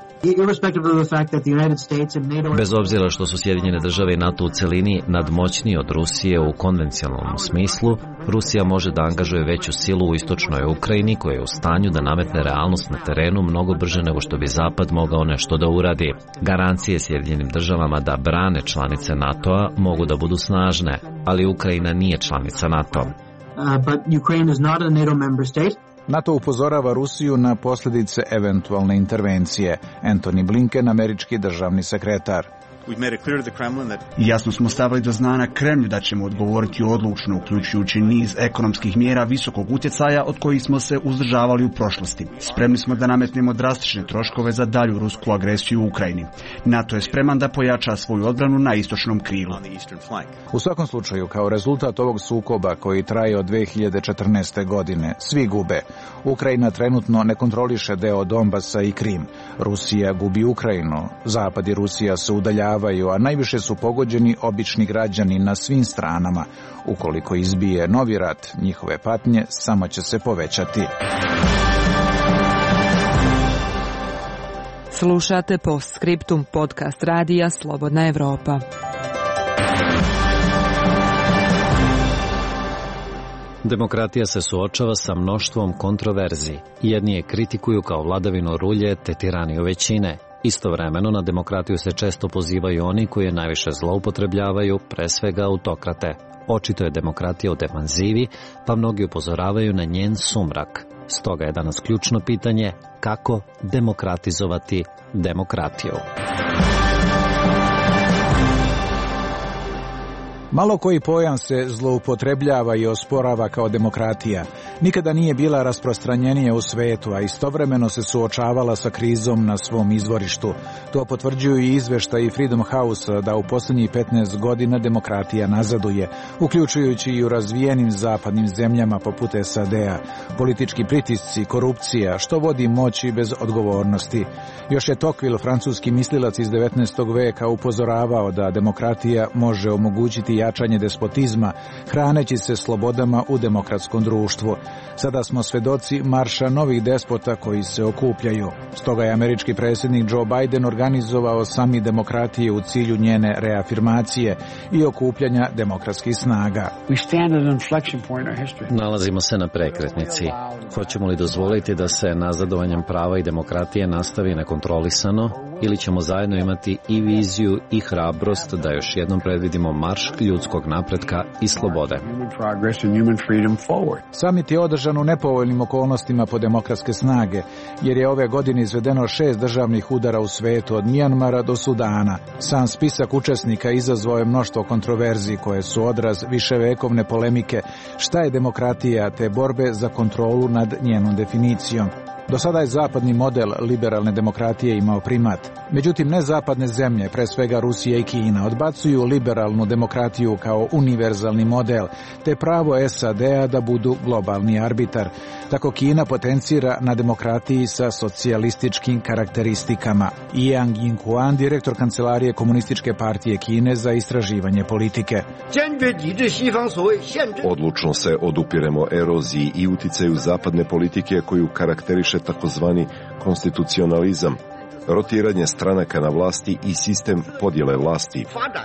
S16: Bez obzira što su Sjedinjene države i NATO u celini nadmoćniji od Rusije u konvencionalnom smislu, Rusija može da angažuje veću silu u istočnoj Ukrajini koja je u stanju da nametne realnost na terenu mnogo brže nego što bi Zapad mogao nešto da uradi. Garancije Sjedinjenim državama da brane članice NATO-a mogu da budu snažne, ali Ukrajina nije članica NATO.
S18: NATO upozorava Rusiju na posljedice eventualne intervencije. Antony Blinken, američki državni sekretar.
S2: Jasno smo stavili do znanja Kremlju da ćemo odgovoriti odlučno, uključujući niz ekonomskih mjera visokog utjecaja od kojih smo se uzdržavali u prošlosti. Spremni smo da nametnemo drastične troškove za dalju rusku agresiju u Ukrajini. NATO je spreman da pojača svoju odbranu na istočnom krilu.
S18: U svakom slučaju, kao rezultat ovog sukoba koji traje od dve hiljade četrnaeste. godine, svi gube. Ukrajina trenutno ne kontroliše deo Donbasa i Krim. Rusija gubi Ukrajinu. Zapad i Rusija se udaljavaju, a najviše su pogođeni obični građani na svim stranama. Ukoliko izbije novi rat, njihove patnje samo će se povećati.
S17: Slušate Postscriptum, podcast radija Slobodna Evropa.
S16: Demokratija se suočava sa mnoštvom kontroverzi. Jedni je kritikuju kao vladavinu rulje te tiraniju većine. Istovremeno na demokratiju se često pozivaju oni koji je najviše zloupotrebljavaju, pre svega autokrate. Očito je demokratija u defanzivi, pa mnogi upozoravaju na njen sumrak. Stoga je danas ključno pitanje kako demokratizovati demokratiju.
S18: Malo koji pojam se zloupotrebljava i osporava kao demokratija. Nikada nije bila rasprostranjenija u svetu, a istovremeno se suočavala sa krizom na svom izvorištu. To potvrđuju i izveštaji Freedom House da u posljednjih petnaest godina demokratija nazaduje, uključujući i u razvijenim zapadnim zemljama poput S A D-a. Politički pritisci, korupcija, što vodi moći bez odgovornosti. Još je Tocqueville, francuski mislilac iz devetnaestog veka, upozoravao da demokratija može omogućiti jačanje despotizma, hraneći se slobodama u demokratskom društvu. Sada smo svedoci marša novih despota koji se okupljaju. Stoga je američki predsjednik Joe Biden organizovao samit demokratije u cilju njene reafirmacije i okupljanja demokratskih snaga.
S16: Nalazimo se na prekretnici. Hoćemo li dozvoliti da se nazadovanjem prava i demokratije nastavi nekontrolisano, ili ćemo zajedno imati i viziju i hrabrost da još jednom predvidimo marš ljudskog napretka i slobode?
S18: Samit je održan u nepovoljnim okolnostima po demokratske snage, jer je ove godine izvedeno šest državnih udara u svetu, od Mijanmara do Sudana. Sam spisak učesnika izazvao je mnoštvo kontroverzi koje su odraz viševekovne polemike šta je demokratija te borbe za kontrolu nad njenom definicijom. Do sada je zapadni model liberalne demokratije imao primat. Međutim, nezapadne zemlje, pre svega Rusija i Kina, odbacuju liberalnu demokratiju kao univerzalni model, te pravo S A D-a da budu globalni arbitar. Tako Kina potencira na demokratiji sa socijalističkim karakteristikama. Yang Yinghuan, direktor kancelarije Komunističke partije Kine za istraživanje politike.
S22: Odlučno se odupiremo eroziji i uticaju zapadne politike koju karakteriše takozvani konstitucionalizam, rotiranje stranaka na vlasti i sistem podjele vlasti.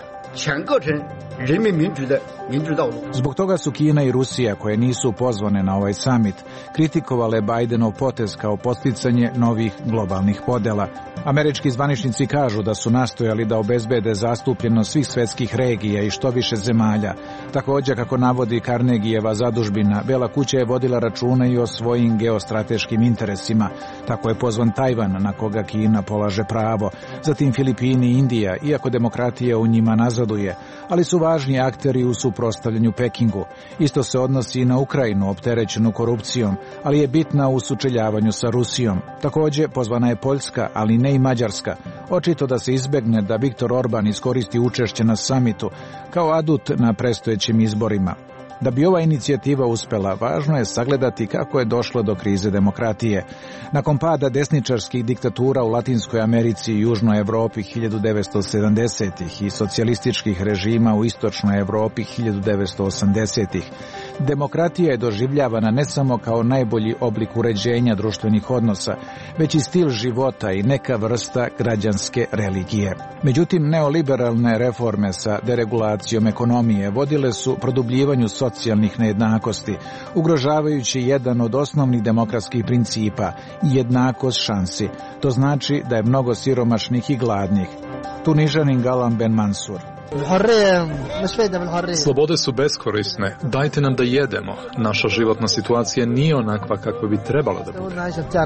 S18: Zbog toga su Kina i Rusija, koje nisu pozvane na ovaj samit, kritikovale Bidenov potez kao posticanje novih globalnih podela. Američki zvaničnici kažu da su nastojali da obezbede zastupljenost svih svetskih regija i što više zemalja. Također, kako navodi Carnegieva zadužbina, Bela kuća je vodila računa i o svojim geostrateškim interesima. Tako je pozvan Tajvan, na koga Kina polaže pravo, zatim Filipini i Indija, iako demokratija u njima nazaduje, ali su važni akteri u suprotstavljanju Pekingu. Isto se odnosi i na Ukrajinu, opterećenu korupcijom, ali je bitna u sučeljavanju sa Rusijom. Također, pozvana je Poljska, ali ne i Mađarska. Očito da se izbegne da Viktor Orban iskoristi učešće na samitu kao adut na predstojećim izborima. Da bi ova inicijativa uspela, važno je sagledati kako je došlo do krize demokratije. Nakon pada desničarskih diktatura u Latinskoj Americi i Južnoj Evropi hiljadu devetsto sedamdesetih i socijalističkih režima u Istočnoj Evropi hiljadu devetsto osamdesetih, demokratija je doživljavana ne samo kao najbolji oblik uređenja društvenih odnosa, već i stil života i neka vrsta građanske religije. Međutim, neoliberalne reforme sa deregulacijom ekonomije vodile su produbljivanju socijalnih nejednakosti, ugrožavajući jedan od osnovnih demokratskih principa, jednakost šansi. To znači da je mnogo siromašnih i gladnih. Tunižanin Galam Ben Mansur.
S3: Slobode su beskorisne, dajte nam da jedemo. Naša životna situacija nije onakva kakva bi trebala da bude.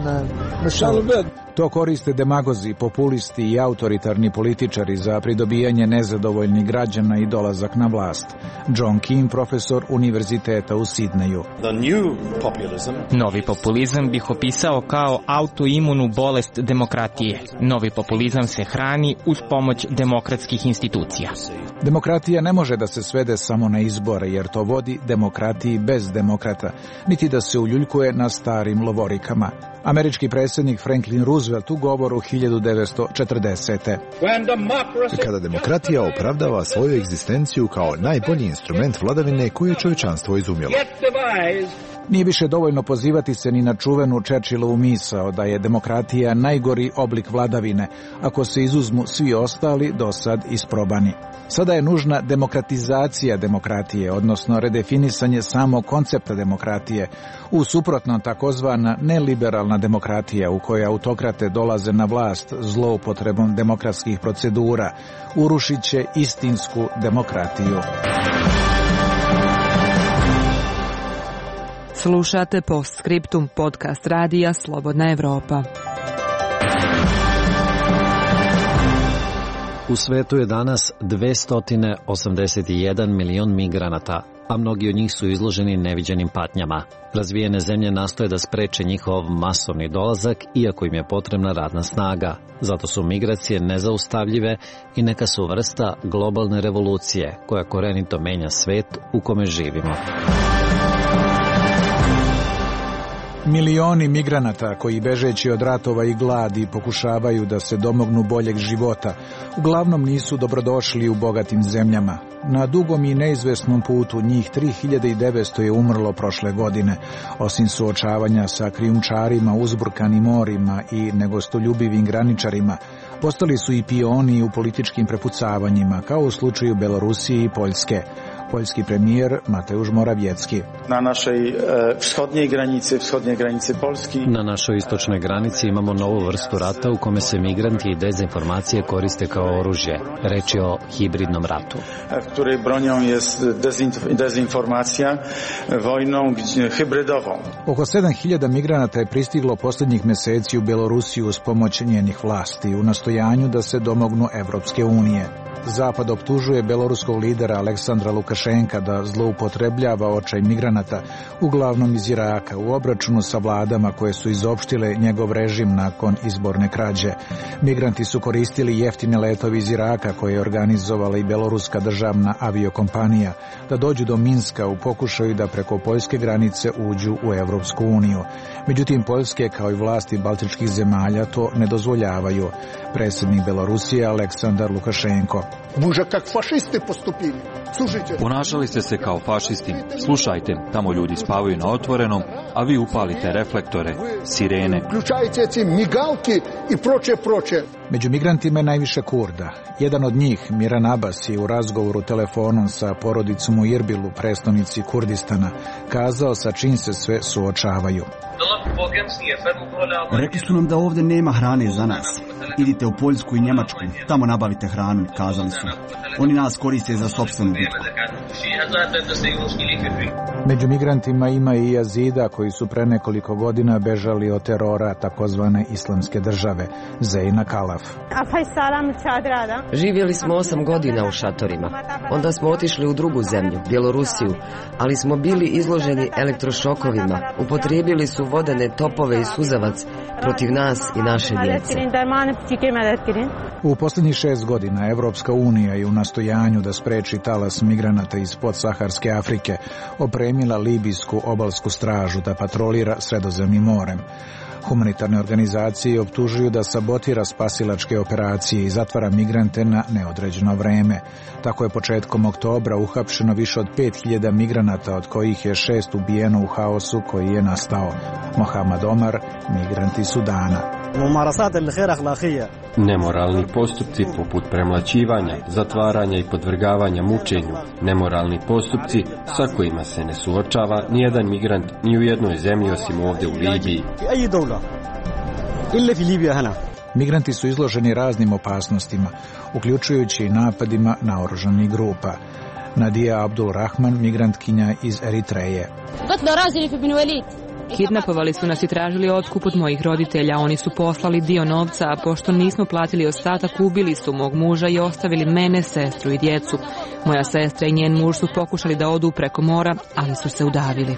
S18: To koriste demagozi, populisti i autoritarni političari za pridobijanje nezadovoljnih građana i dolazak na vlast. John Kim, profesor univerziteta u Sidneju.
S4: Novi populizam bih opisao kao autoimunu bolest demokratije. Novi populizam se hrani uz pomoć demokratskih institucija.
S18: Demokratija ne može da se svede samo na izbore, jer to vodi demokratiji bez demokrata, niti da se uljuljkuje na starim lovorikama. Američki predsjednik Franklin Roosevelt u govoru hiljadu devetsto četrdesete.
S19: Kada demokratija opravdava svoju egzistenciju kao najbolji instrument vladavine koju je čovječanstvo izumjelo.
S18: Nije više dovoljno pozivati se ni na čuvenu Churchillovu misao da je demokratija najgori oblik vladavine, ako se izuzmu svi ostali do sad isprobani. Sada je nužna demokratizacija demokratije, odnosno redefinisanje samog koncepta demokratije, u suprotno takozvana neliberalna demokratija u kojoj autokrate dolaze na vlast zloupotrebom demokratskih procedura, urušit će istinsku demokratiju.
S17: Slušate Postscriptum, podcast radija Slobodna Evropa.
S16: U svetu je danas dvesta osamdeset jedan milion migranata, a mnogi od njih su izloženi neviđenim patnjama. Razvijene zemlje nastoje da spreče njihov masovni dolazak, iako im je potrebna radna snaga. Zato su migracije nezaustavljive i neka su vrsta globalne revolucije, koja korenito menja svet u kome živimo.
S18: Milioni migranata koji bežeći od ratova i gladi pokušavaju da se domognu boljeg života, uglavnom nisu dobrodošli u bogatim zemljama. Na dugom i neizvesnom putu njih tri hiljade devetsto je umrlo prošle godine. Osim suočavanja sa krijumčarima, uzburkanim morima i negostoljubivim graničarima, postali su i pioni u političkim prepucavanjima, kao u slučaju Belorusije i Poljske. Poljski premijer Mateusz Morawiecki.
S23: Na našoj e, vzhodnjoj granici, vzhodnje granice Polski.
S16: Na našoj istočnoj granici imamo novu vrstu rata u kome se migranti i dezinformacije koriste kao oružje. Reč je o hibridnom ratu.
S23: W której bronią jest dezinformacija, vojną hybridową.
S18: Oko sedam hiljada migranata je pristiglo posljednjih meseci u Belorusiju uz pomoć njenih vlasti u nastojanju da se domognu Evropske unije. Zapad optužuje beloruskog lidera Aleksandra Lukašenka da zloupotrebljava očaj migranata, uglavnom iz Iraka, u obračunu sa vladama koje su izopštile njegov režim nakon izborne krađe. Migranti su koristili jeftine letovi iz Iraka koje je organizovala i beloruska državna aviokompanija da dođu do Minska u pokušaju da preko poljske granice uđu u Evropsku uniju. Međutim, Poljske kao i vlasti baltičkih zemalja to ne dozvoljavaju. Predsjednik Belorusije Aleksandar Lukašenko.
S24: Muže kak fašisti postupili. Slušajte.
S25: Ponašali ste se kao fašisti. Slušajte, tamo ljudi spavaju na otvorenom, a vi upalite reflektore, sirene.
S24: Uključajte ci migalki i proče proče.
S18: Među migrantima je najviše Kurda. Jedan od njih, Miran Abbas, je u razgovoru telefonom sa porodicom u Irbilu, prestonici Kurdistana, kazao sa čim se sve suočavaju.
S2: Rekli su nam da ovdje nema hrane za nas. Idite u Poljsku i Njemačku, tamo nabavite hranu, kazali su. Oni nas koriste za sopstvenu bitku.
S18: Među migrantima ima i Jazida koji su pre nekoliko godina bežali od terora takozvane islamske države, Zejna Kalaf.
S26: Živjeli smo osam godina u šatorima. Onda smo otišli u drugu zemlju, Bjelorusiju, ali smo bili izloženi elektrošokovima. Upotrijebili su vodene topove i suzavac protiv nas i naše djece.
S18: U posljednjih šest godina Evropska unija je u nastojanju da spreči talas migranata iz podsaharske Afrike opremila libijsku obalsku stražu da patrolira Sredozemnim morem. Humanitarne organizacije optužuju da sabotira spasilačke operacije i zatvara migrante na neodređeno vreme. Tako je početkom oktobra uhapšeno više od pet hiljada migranata, od kojih je šest ubijeno u haosu koji je nastao. Mohamed Omar, migrant iz Sudana.
S27: Nemoralni postupci poput premlaćivanja, zatvaranja i podvrgavanja mučenju, nemoralni postupci sa kojima se ne suočava nijedan migrant ni u jednoj zemlji osim ovdje u Libiji.
S18: Migranti su izloženi raznim opasnostima, uključujući i napadima naoružanih grupa. Nadija Abdul Rahman, migrantkinja iz Eritreje.
S17: Kidnapovali su nas i tražili otkup od mojih roditelja. Oni su poslali dio novca, a pošto nismo platili ostatak, ubili su mog muža i ostavili mene, sestru i djecu. Moja sestra i njen muž su pokušali da odu preko mora, ali su se udavili.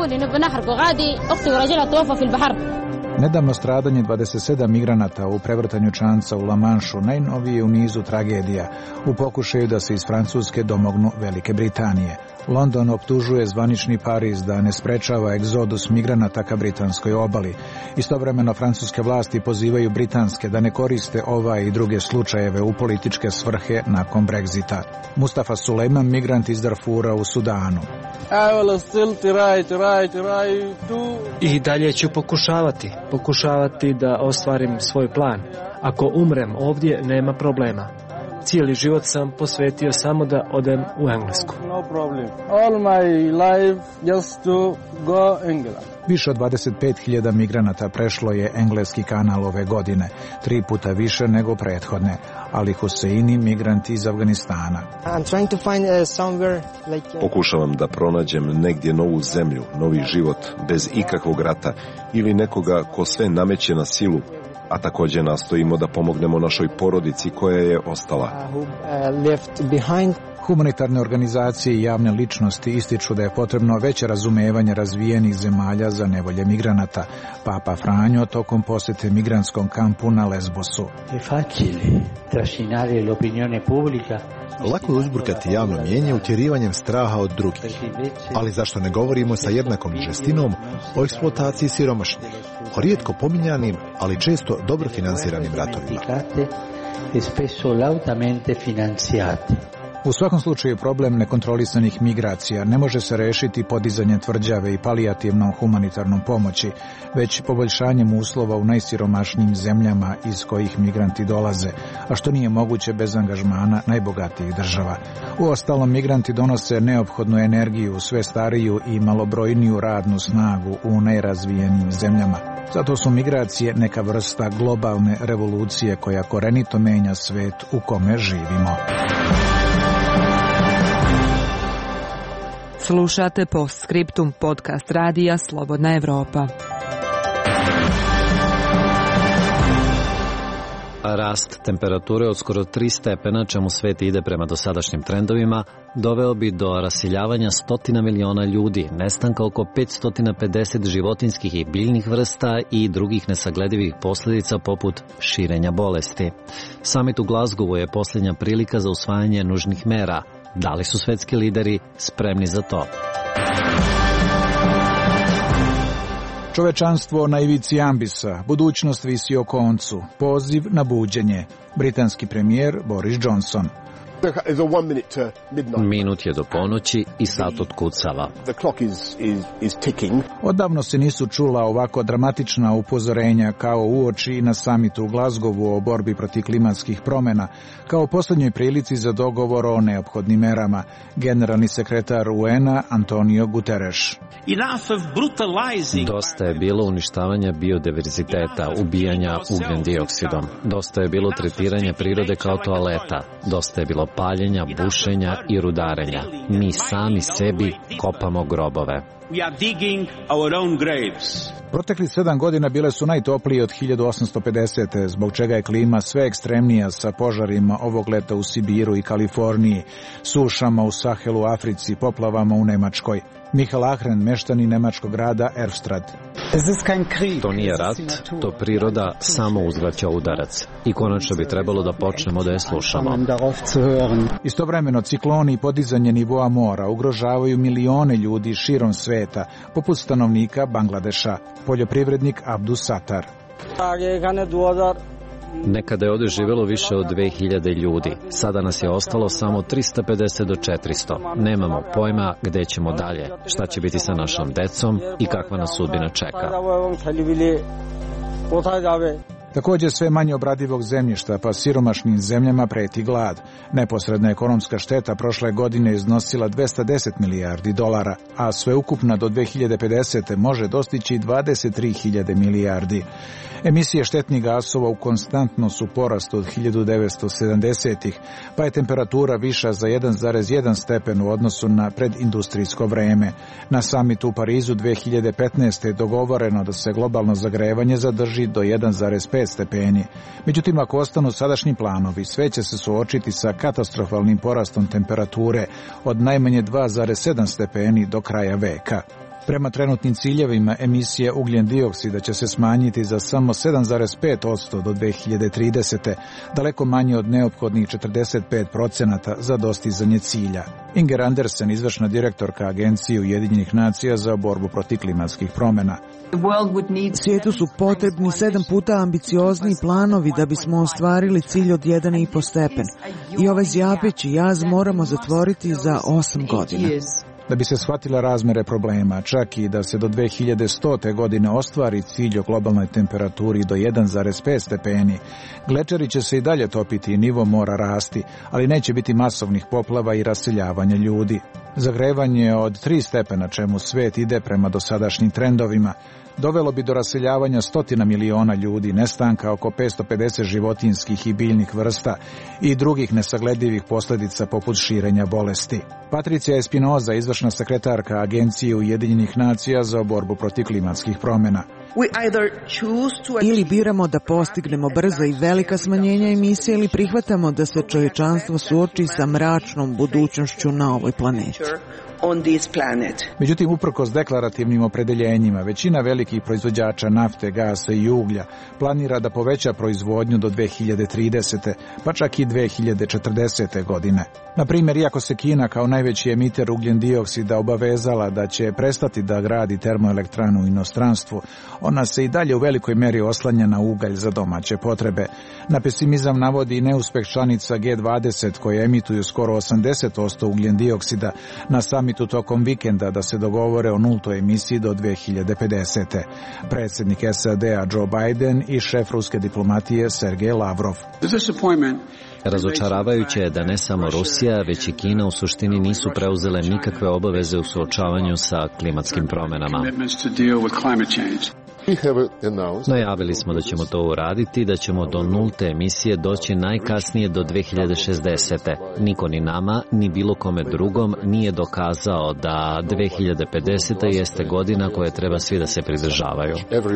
S18: Nedavno stradanje dvadeset sedam migranata u prevrtanju čamca u La Manšu najnovije u nizu tragedija u pokušaju da se iz Francuske domognu Velike Britanije. London optužuje zvanični Pariz da ne sprečava egzodus migranata ka britanskoj obali. Istovremeno francuske vlasti pozivaju britanske da ne koriste ova i druge slučajeve u političke svrhe nakon Brexita. Mustafa Sulejman, migrant iz Darfura u Sudanu.
S6: I dalje ću pokušavati, pokušavati da ostvarim svoj plan. Ako umrem ovdje, nema problema. Cijeli život sam posvetio samo da odem u Englesku.
S18: Više od dvadeset pet hiljada migranata prešlo je engleski kanal ove godine, tri puta više nego prethodne. Ali Huseini, migrant iz Afganistana.
S22: Pokušavam da pronađem negdje novu zemlju, novi život, bez ikakvog rata ili nekoga ko sve nameće na silu, a također nastojimo da pomognemo našoj porodici koja je ostala.
S18: Humanitarne organizacije i javne ličnosti ističu da je potrebno veće razumevanje razvijenih zemalja za nevolje migranata. Papa Franjo tokom posjete migrantskom kampu na Lesbosu.
S7: Lako je uzburkati javno mnijenje utjerivanjem straha od drugih. Ali zašto ne govorimo sa jednakom žestinom o eksploataciji siromašnih, o rijetko pominjanim, ali često dobro finansiranim ratovima?
S18: U svakom slučaju problem nekontrolisanih migracija ne može se rešiti podizanjem tvrđave i palijativnom humanitarnom pomoći, već poboljšanjem uslova u najsiromašnijim zemljama iz kojih migranti dolaze, a što nije moguće bez angažmana najbogatijih država. Uostalom, migranti donose neophodnu energiju, sve stariju i malobrojniju radnu snagu u najrazvijenijim zemljama. Zato su migracije neka vrsta globalne revolucije koja korenito menja svet u kome živimo.
S17: Slušate Postscriptum, podcast radija Slobodna Evropa.
S16: Rast temperature od skoro tri stepena, čemu svet ide prema dosadašnjim trendovima, doveo bi do rasiljavanja stotina miliona ljudi, nestanka oko petsto pedeset životinskih i biljnih vrsta i drugih nesagledivih posljedica poput širenja bolesti. Samit u Glasgowu je posljednja prilika za usvajanje nužnih mera. Da li su svetski lideri spremni za to?
S18: Čovečanstvo na ivici ambisa, budućnost visi o koncu, poziv na buđenje. Britanski premijer Boris Johnson.
S16: Minut je do ponoći i sat otkucava.
S18: Odavno se nisu čula ovako dramatična upozorenja kao uoči na samitu u Glasgowu o borbi protiv klimatskih promjena, kao posljednjoj prilici za dogovor o neophodnim merama. Generalni sekretar U N A Antonio Guterres.
S16: Dosta je bilo uništavanja biodiverziteta, ubijanja ugljen dioksidom. Dosta je bilo tretiranja prirode kao toaleta. Dosta je bilo paljenja, bušenja i rudarenja. Mi sami sebi kopamo grobove.
S18: Protekli sedam godina bile su najtoplije od hiljadu osamsto pedesete, zbog čega je klima sve ekstremnija sa požarima ovog leta u Sibiru i Kaliforniji, sušama u Sahelu, Africi, poplavama u Nemačkoj. Michael Ahren, meštanin nemačkog grada Erfstrad.
S16: To nije rat, to priroda samo uzvraća udarac. I konačno bi trebalo da počnemo da je slušamo.
S18: Istovremeno cikloni i podizanje nivoa mora ugrožavaju milione ljudi širom sveta, poput stanovnika Bangladeša. Poljoprivrednik Abdus Satar.
S16: Nekada je ovdje živjelo više od dve hiljade ljudi. Sada nas je ostalo samo trista pedeset do četiristo. Nemamo pojma gdje ćemo dalje, šta će biti sa našom decom i kakva nas sudbina čeka.
S18: Također sve manje obradivog zemljišta, pa siromašnim zemljama preti glad. Neposredna ekonomska šteta prošle godine iznosila dvesta deset milijardi dolara, a sveukupna do dve hiljade pedesete. može dostići dvadeset tri hiljade milijardi. Emisije štetnih gasova u konstantno su porastu od hiljadu devetsto sedamdesetih. pa je temperatura viša za jedan zarez jedan stepen u odnosu na predindustrijsko vreme. Na samitu u Parizu dve hiljade petnaeste. je dogovoreno da se globalno zagrevanje zadrži do jedan zarez pet stepeni. Međutim, ako ostanu sadašnji planovi, sve će se suočiti sa katastrofalnim porastom temperature od najmanje dva zarez sedam stepeni do kraja veka. Prema trenutnim ciljevima, emisije ugljen dioksida će se smanjiti za samo sedam zarez pet posto do dve hiljade tridesete. daleko manje od neophodnih četrdeset pet procenata za dostizanje cilja. Inger Andersen, izvršna direktorka Agencije Ujedinjenih nacija za borbu protiv klimatskih promjena.
S5: Svijetu su potrebni sedam puta ambiciozniji planovi da bismo ostvarili cilj od jedan i po stepen. I ovaj zjapeći jaz moramo zatvoriti za osam godina.
S18: Da bi se shvatila razmere problema, čak i da se do dve hiljade stote. godine ostvari cilj o globalnoj temperaturi do jedan zarez pet stepeni, glečeri će se i dalje topiti i nivo mora rasti, ali neće biti masovnih poplava i raseljavanja ljudi. Zagrevanje od tri stepena, čemu svet ide prema dosadašnjim trendovima, dovelo bi do raseljavanja stotina miliona ljudi, nestanka oko petsto pedeset životinjskih i biljnih vrsta i drugih nesagledivih posljedica poput širenja bolesti. Patricija Espinoza, izvršna sekretarka Agencije Ujedinjenih nacija za borbu protiv klimatskih promjena.
S5: Ili biramo da postignemo brza i velika smanjenja emisije ili prihvatamo da se čovječanstvo suoči sa mračnom budućnošću na ovoj planeti.
S18: Međutim, uprkos deklarativnim opredeljenjima, većina velikih proizvođača nafte, gasa i uglja planira da poveća proizvodnju do dve hiljade tridesete. pa čak i dve hiljade četrdesete. godine. Na primjer, iako se Kina kao najveći emiter ugljen dioksida obavezala da će prestati da gradi termoelektranu u inostranstvu, ona se i dalje u velikoj meri oslanja na ugalj za domaće potrebe. Na pesimizam navodi i neuspeh članica G dvadeset koje emituju skoro osamdeset posto ugljen dioksida na samitu tokom vikenda da se dogovore o nultoj emisiji do dve hiljade pedesete. Predsjednik S A D-a Joe Biden i šef ruske diplomatije Sergej Lavrov.
S16: Razočaravajuće je da ne samo Rusija, već i Kina u suštini nisu preuzele nikakve obaveze u suočavanju sa klimatskim promjenama. Najavili smo da ćemo to uraditi, da ćemo do nulte emisije doći najkasnije do dve hiljade šezdesete. Niko ni nama, ni bilo kome drugom nije dokazao da dve hiljade pedesete. jeste godina koje treba svi da se pridržavaju.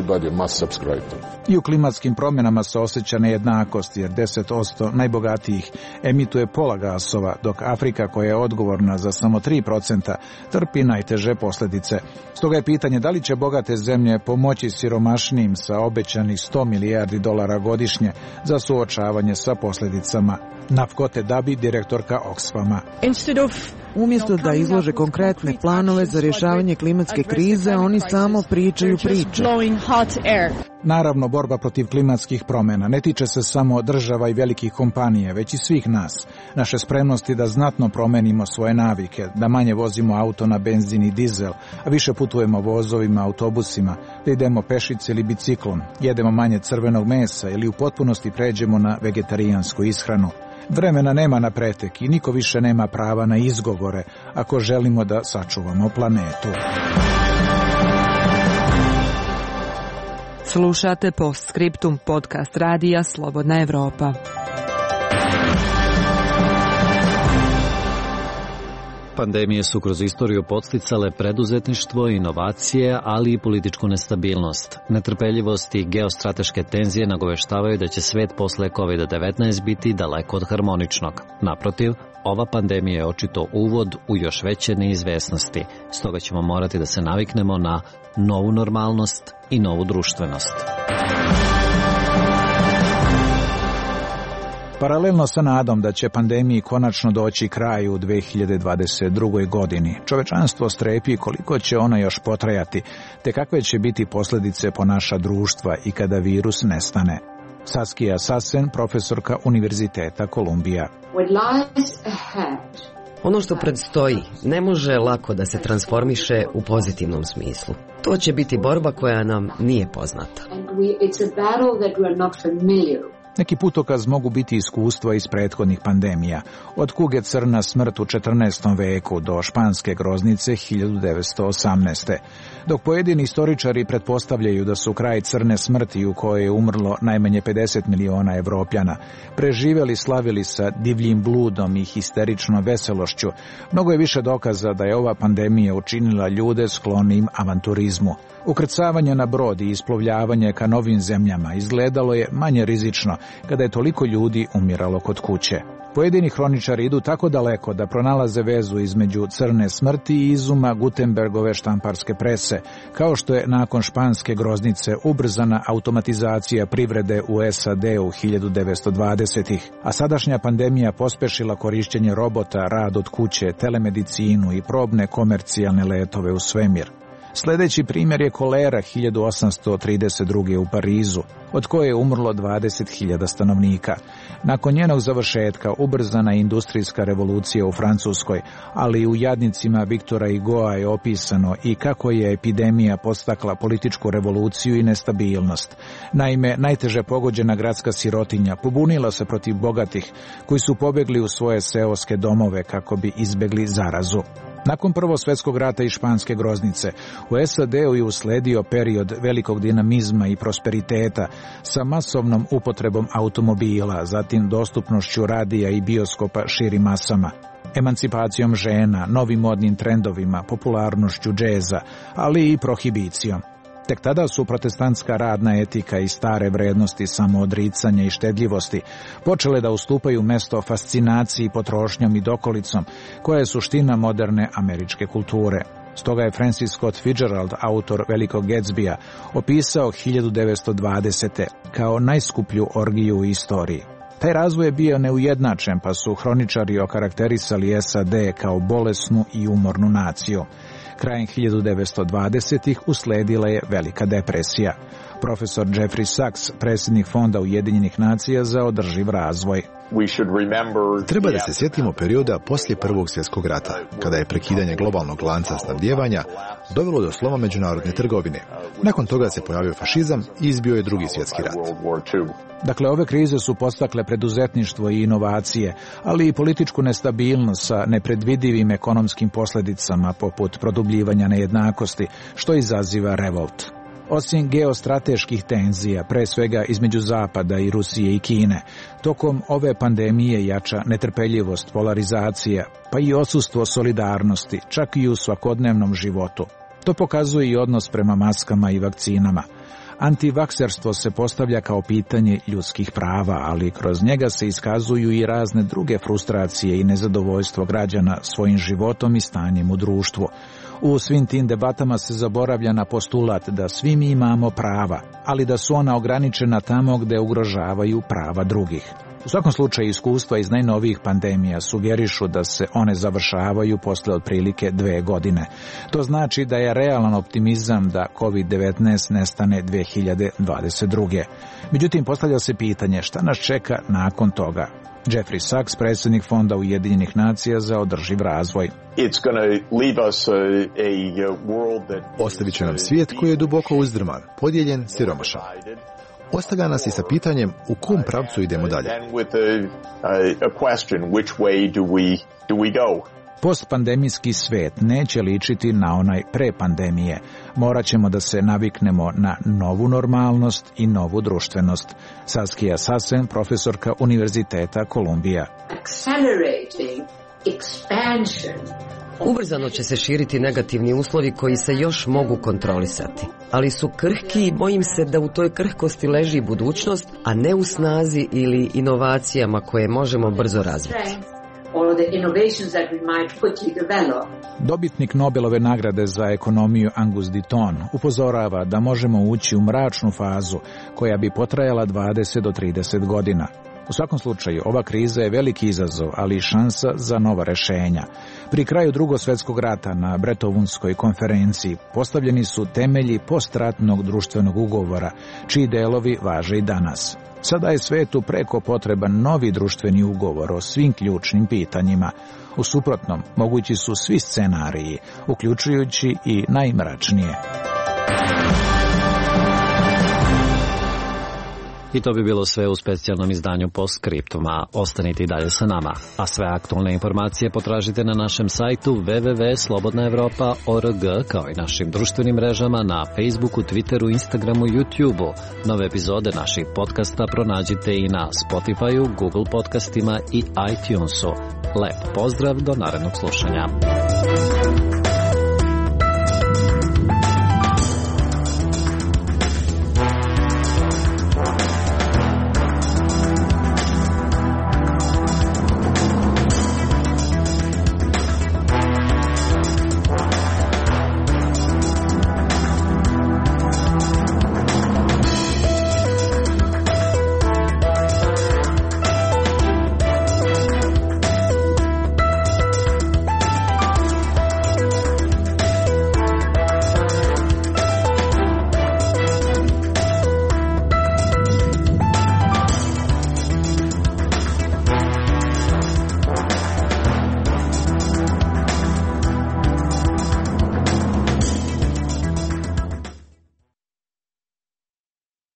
S18: I u klimatskim promjenama se osjeća nejednakost, jer deset posto najbogatijih emituje pola gasova, dok Afrika, koja je odgovorna za samo tri procenta, trpi najteže posljedice. Stoga je pitanje da li će bogate zemlje pomoći siromašnijim sa obećanih sto milijardi dolara godišnje za suočavanje sa posljedicama. Nafkote Dabi, direktorka Oxfama.
S5: Umjesto da izlože konkretne planove za rješavanje klimatske krize, oni samo pričaju priče.
S18: Naravno, borba protiv klimatskih promjena ne tiče se samo država i velikih kompanija, već i svih nas. Naše spremnosti da znatno promenimo svoje navike, da manje vozimo auto na benzin i dizel, a više putujemo vozovima, autobusima, da idemo pešice ili biciklom, jedemo manje crvenog mesa ili u potpunosti pređemo na vegetarijansku ishranu. Vremena nema na pretek i niko više nema prava na izgovore ako želimo da sačuvamo planetu.
S17: Slušate Postscriptum, podcast radija Slobodna Evropa.
S16: Pandemije su kroz istoriju podsticale preduzetništvo, inovacije, ali i političku nestabilnost. Netrpeljivost i geostrateške tenzije nagoveštavaju da će svet posle kovid devetnaest biti daleko od harmoničnog. Naprotiv, ova pandemija je očito uvod u još veće neizvesnosti, stoga ćemo morati da se naviknemo na novu normalnost i novu društvenost.
S18: Paralelno sa nadom da će pandemiji konačno doći kraj u dve hiljade dvadeset drugoj. godini, čovečanstvo strepi koliko će ona još potrajati, te kakve će biti posljedice po naša društva i kada virus nestane. Saskia Sassen, profesorka Univerziteta Kolumbija.
S26: Ono što predstoji ne može lako da se transformiše u pozitivnom smislu. To će biti borba koja nam nije poznata.
S18: Neki putokaz mogu biti iskustva iz prethodnih pandemija, od kuge crna smrt u četrnaestom veku do španske groznice hiljadu devetsto osamnaeste. Dok pojedini istoričari pretpostavljaju da su kraj crne smrti u kojoj je umrlo najmanje pedeset miliona Evropljana, preživjeli slavili sa divljim bludom i histeričnom veselošću, mnogo je više dokaza da je ova pandemija učinila ljude sklonim avanturizmu. Ukrcavanje na brod i isplovljavanje ka novim zemljama izgledalo je manje rizično kada je toliko ljudi umiralo kod kuće. Pojedini hroničari idu tako daleko da pronalaze vezu između crne smrti i izuma Gutenbergove štamparske prese, kao što je nakon španske groznice ubrzana automatizacija privrede u S A D u hiljadu devetsto dvadesetih, a sadašnja pandemija pospešila korišćenje robota, rad od kuće, telemedicinu i probne komercijalne letove u svemir. Sljedeći primjer je kolera hiljadu osamsto trideset druge. u Parizu, od koje je umrlo dvadeset hiljada stanovnika. Nakon njenog završetka ubrzana je industrijska revolucija u Francuskoj, ali u jadnicima Viktora Hugoa je opisano i kako je epidemija podstakla političku revoluciju i nestabilnost. Naime, najteže pogođena gradska sirotinja pobunila se protiv bogatih, koji su pobjegli u svoje seoske domove kako bi izbjegli zarazu. Nakon Prvog svjetskog rata i španske groznice, u S A D-u je usledio period velikog dinamizma i prosperiteta sa masovnom upotrebom automobila, zatim dostupnošću radija i bioskopa širim masama, emancipacijom žena, novim modnim trendovima, popularnošću džeza, ali i prohibicijom. Tek tada su protestantska radna etika i stare vrednosti samoodricanja i štedljivosti počele da ustupaju mesto fascinaciji potrošnjom i dokolicom, koja je suština moderne američke kulture. Stoga je Francis Scott Fitzgerald, autor Velikog Gatsbya, opisao hiljadu devetsto dvadesete. kao najskuplju orgiju u istoriji. Taj razvoj je bio neujednačen, pa su hroničari okarakterisali S A D kao bolesnu i umornu naciju. Krajem hiljadu devetsto dvadesetih usledila je velika depresija. Profesor Jeffrey Sachs, predsjednik Fonda Ujedinjenih nacija za održiv razvoj.
S19: Treba da se sjetimo perioda poslije Prvog svjetskog rata, kada je prekidanje globalnog lanca snabdijevanja dovelo do sloma međunarodne trgovine. Nakon toga se pojavio fašizam i izbio je Drugi svjetski rat.
S18: Dakle, ove krize su podstakle preduzetništvo i inovacije, ali i političku nestabilnost sa nepredvidivim ekonomskim posljedicama poput produbljivanja nejednakosti, što izaziva revolt. Osim geostrateških tenzija, pre svega između Zapada i Rusije i Kine, tokom ove pandemije jača netrpeljivost, polarizacija, pa i odsustvo solidarnosti, čak i u svakodnevnom životu. To pokazuje i odnos prema maskama i vakcinama. Antivakserstvo se postavlja kao pitanje ljudskih prava, ali kroz njega se iskazuju i razne druge frustracije i nezadovoljstvo građana svojim životom i stanjem u društvu. U svim tim debatama se zaboravlja na postulat da svi mi imamo prava, ali da su ona ograničena tamo gde ugrožavaju prava drugih. U svakom slučaju iskustva iz najnovijih pandemija sugerišu da se one završavaju posle otprilike dve godine. To znači da je realan optimizam da kovid devetnaest nestane dve hiljade dvadeset druge. Međutim, postavlja se pitanje šta nas čeka nakon toga. Jeffrey Sachs, predsjednik Fonda Ujedinjenih nacija za održiv razvoj.
S19: Ostavit će nam svijet koji je duboko uzdrman, podijeljen, siromašan. Ostavlja nas i sa pitanjem u kom pravcu idemo dalje.
S18: Postpandemijski svet neće ličiti na onaj pre pandemije. Morat ćemo da se naviknemo na novu normalnost i novu društvenost. Saskia Sassen, profesorka Univerziteta Kolumbija.
S26: Ubrzano će se širiti negativni uslovi koji se još mogu kontrolisati, ali su krhki i bojim se da u toj krhkosti leži budućnost, a ne u snazi ili inovacijama koje možemo brzo razviti.
S18: Dobitnik Nobelove nagrade za ekonomiju Angus Deaton upozorava da možemo ući u mračnu fazu koja bi potrajala dvadeset do trideset godina. U svakom slučaju, ova kriza je veliki izazov, ali i šansa za nova rešenja. Pri kraju Drugog svjetskog rata na Brettonwoodskoj konferenciji postavljeni su temelji postratnog društvenog ugovora, čiji delovi važe i danas. Sada je svetu preko potreban novi društveni ugovor o svim ključnim pitanjima. U suprotnom, mogući su svi scenariji, uključujući i najmračnije.
S16: I to bi bilo sve u specijalnom izdanju Postscriptuma. Ostanite i dalje sa nama. A sve aktualne informacije potražite na našem sajtu w w w tačka slobodna evropa tačka org, kao i našim društvenim mrežama na Facebooku, Twitteru, Instagramu i YouTubeu. Nove epizode naših podcasta pronađite i na Spotifyu, Google podcastima i iTunesu. Lep pozdrav, do narednog slušanja.